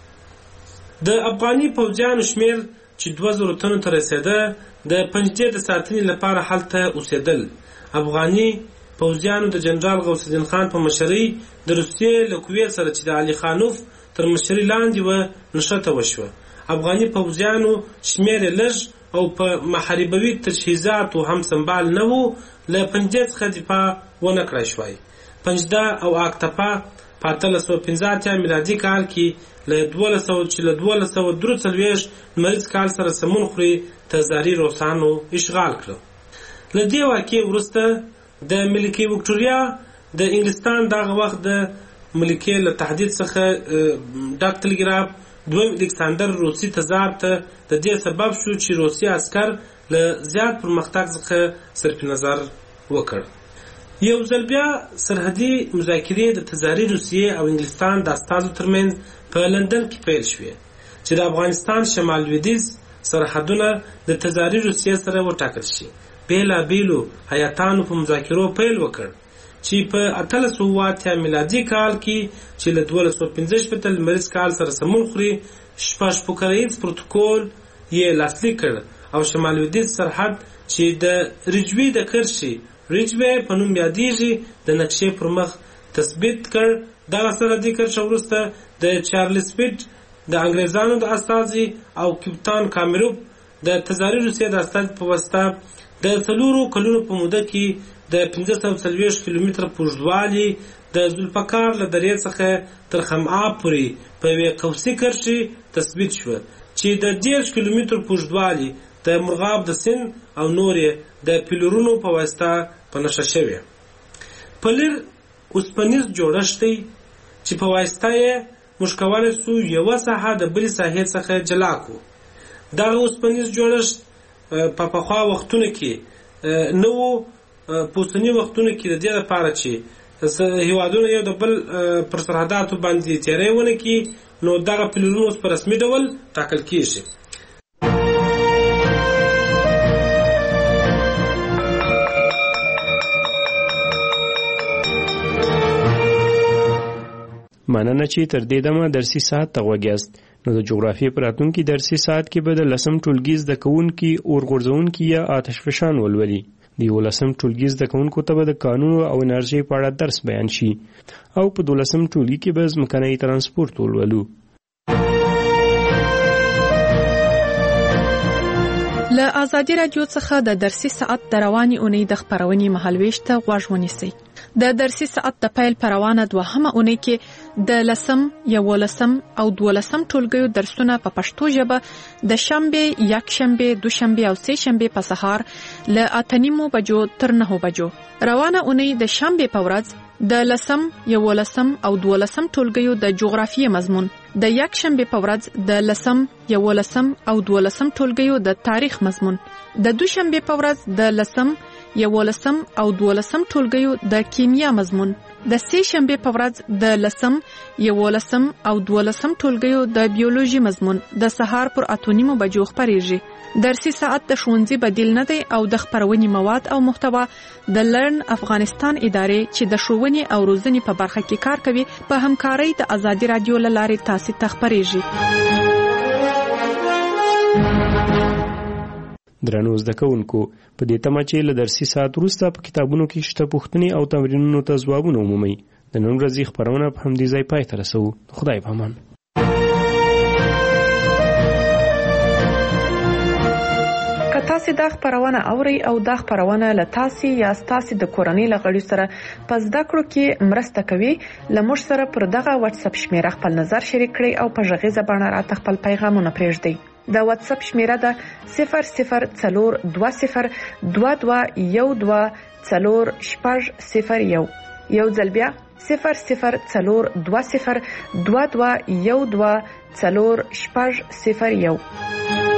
د افغاني پوځیانو شمیر چې دوه زره تنو ته رسېده د پنجدې د ساتنې لپاره هلته اوسېدل. افغاني پوځیانو د جنرال غوث الدین خان په مشرۍ د روسیې له قوې سره چې د علي خانوف تر مشرۍ لاندې وه نښته وشوه. افغاني پوځیانو شمیر یې لږ او په محاربوي تجهیزاتو هم سنبال نه وو. له پنجدې څخه دفاع ونه کړای شوای. پنجده او اکتپا په اتلس سوه پنځه اتیا میلادي کال کې له دولس سوه چې له دولس سوه درې څلوېښت لمریز کال سره سمون خوري تزاري روسانو اشغال کړه. له دې واقعې وروسته د ملکې وکټوریا د انګلستان دغه وخت د ملکې له تهدید څخه ډک ټلګراف دویم الکساندر روسي تزار ته د دې سبب شو چې روسي عسکر له زیات پرمختګ څخه صرف نظر وکړ. یو ځل بیا سرحدي مذاکرې د تزاري روسیې او انګلستان د استازو ترمنځ په لندن کې پیل شوې چې د افغانستان شمال لویدیځ سرحدونه د تزاري روسیې سره وټاکل شي. بیلا بیلو هیاتانو په مذاکرو پیل وکړ چې په اتلس سوه اتیا میلادي کال کې چې له دولس سوه پنځه شپېته لمریز کال سره سمون خوري شپږ پوکریز پروتوکول یې لاسلیک کړ او شمال لویدیځ سرحد چې د رجوي د کرښې رجوي په نوم یادیږي د نقشې پر مخ تثبیت کړ. دغه سرحدي کرښه وروسته د چارلز پیټ د انګریزانو د استازي او کپتان کامیروف د تزاري روسیې د استازي په واسطه د څلورو کلونو په موده کې د پنځه سوه څلوېښت کیلومتره په اوږدوالي د ذوالفقار له درې څخه تر خمعاب پورې په یوې قوسي کرښې تثبیت شوه چې د دېرش کیلومترو په اوږدوالي د مرغاب د سیند او نورې د پیلرونو په واسطه په نښه شوې. پلر اوسپنیز جوړښت دی چې په واسطه یې موږ کولی سو یوه ساحه د بلې ساحې څخه جلا کړو. دغه اوسپنیز جوړښت په پخوا وختونو کې نه وو. په اوسني وختونو کې د دې لپاره چې هیوادونه یو د بل پر سرحداتو باندې تیری ونه کړي نو دغه پلرونه اوس په رسمي ډول ټاکل کېږي. مننه چې تر دې دمه درسي ساعت ته غوږ یاست. نو د جغرافیې په راتلونکي درسي ساعت کې به د لسم ټولګي زده کوونکي اور غورځوونکي یا آتش فشان ولولي. د یولسم ټولګي زده کوونکو ته به د کانونو او انرژۍ په اړه درس بیان شي او په دولسم ټولګي کې به ځمکنی ترانسپورت ولولو. له ازادي راډیو څخه د درسي ساعت د رواني اونۍ د خپرونې مهالويش ته غوږ ونیسئ. د درسي ساعت د پیل پروانه دوهمه اونۍ کې د لسم، یولسم او دولسم ټولګیو درسونه په پښتو ژبه د شنبه، یکشنبه، دوشنبه او سه شنبه په سهار له اته نیمو بجو تر نهو بجو. روانه اونۍ د شنبه په ورځ د لسم، یولسم او دولسم ټولګیو د جغرافیې مضمون، د یکشنبه په ورځ د لسم، یولسم او دولسم ټولګیو د تاریخ مضمون، د دوشنبه په ورځ د لسم یولسم او دولسم ټولګیو د کیمیا مضمون، د سه شنبه په ورځ د لسم یولسم او دولسم ټولګیو د بیولوژي مضمون د سهار پر اته نیمو بجو خبرېږي. درسي ساعت د ښوونځي بدیل نه دی او د خبرونې مواد او محتوا د لرن افغانستان ادارې چې د ښوونې او روزنې په برخه کې کار کوي په همکارۍ د ازادي رادیو له لارې تاسو ته خبرېږي. درنو زده کوونکو، په دې تمه چې له درسي ساعت وروسته په کتابونو کې شته پوښتنې او تمرینونو ته ځوابونه ومومئ، د نن ورځې خپرونه په همدې ځای پای ته رسوو. خدای په امان. که تاسو دا خبرونه اورئ او دا خبرونه له تاسو یا تاسو د کورنۍ لغړي سره په زده کړو کې مرسته کوي، لمر سره پر دغه واتس اپ شمیره خپل نظر شریک کړئ او په ژغیزه باندې راته خپل پیغامونه پرېږدئ. د واتس اپ شمیره ده صفر صفر څلور دوه صفر دوه دوه یو دوه څلور شپږ صفر یو. یو ځل بیا صفر صفر څلور دوه صفر دوه دوه یو دوه څلور شپږ صفر یو.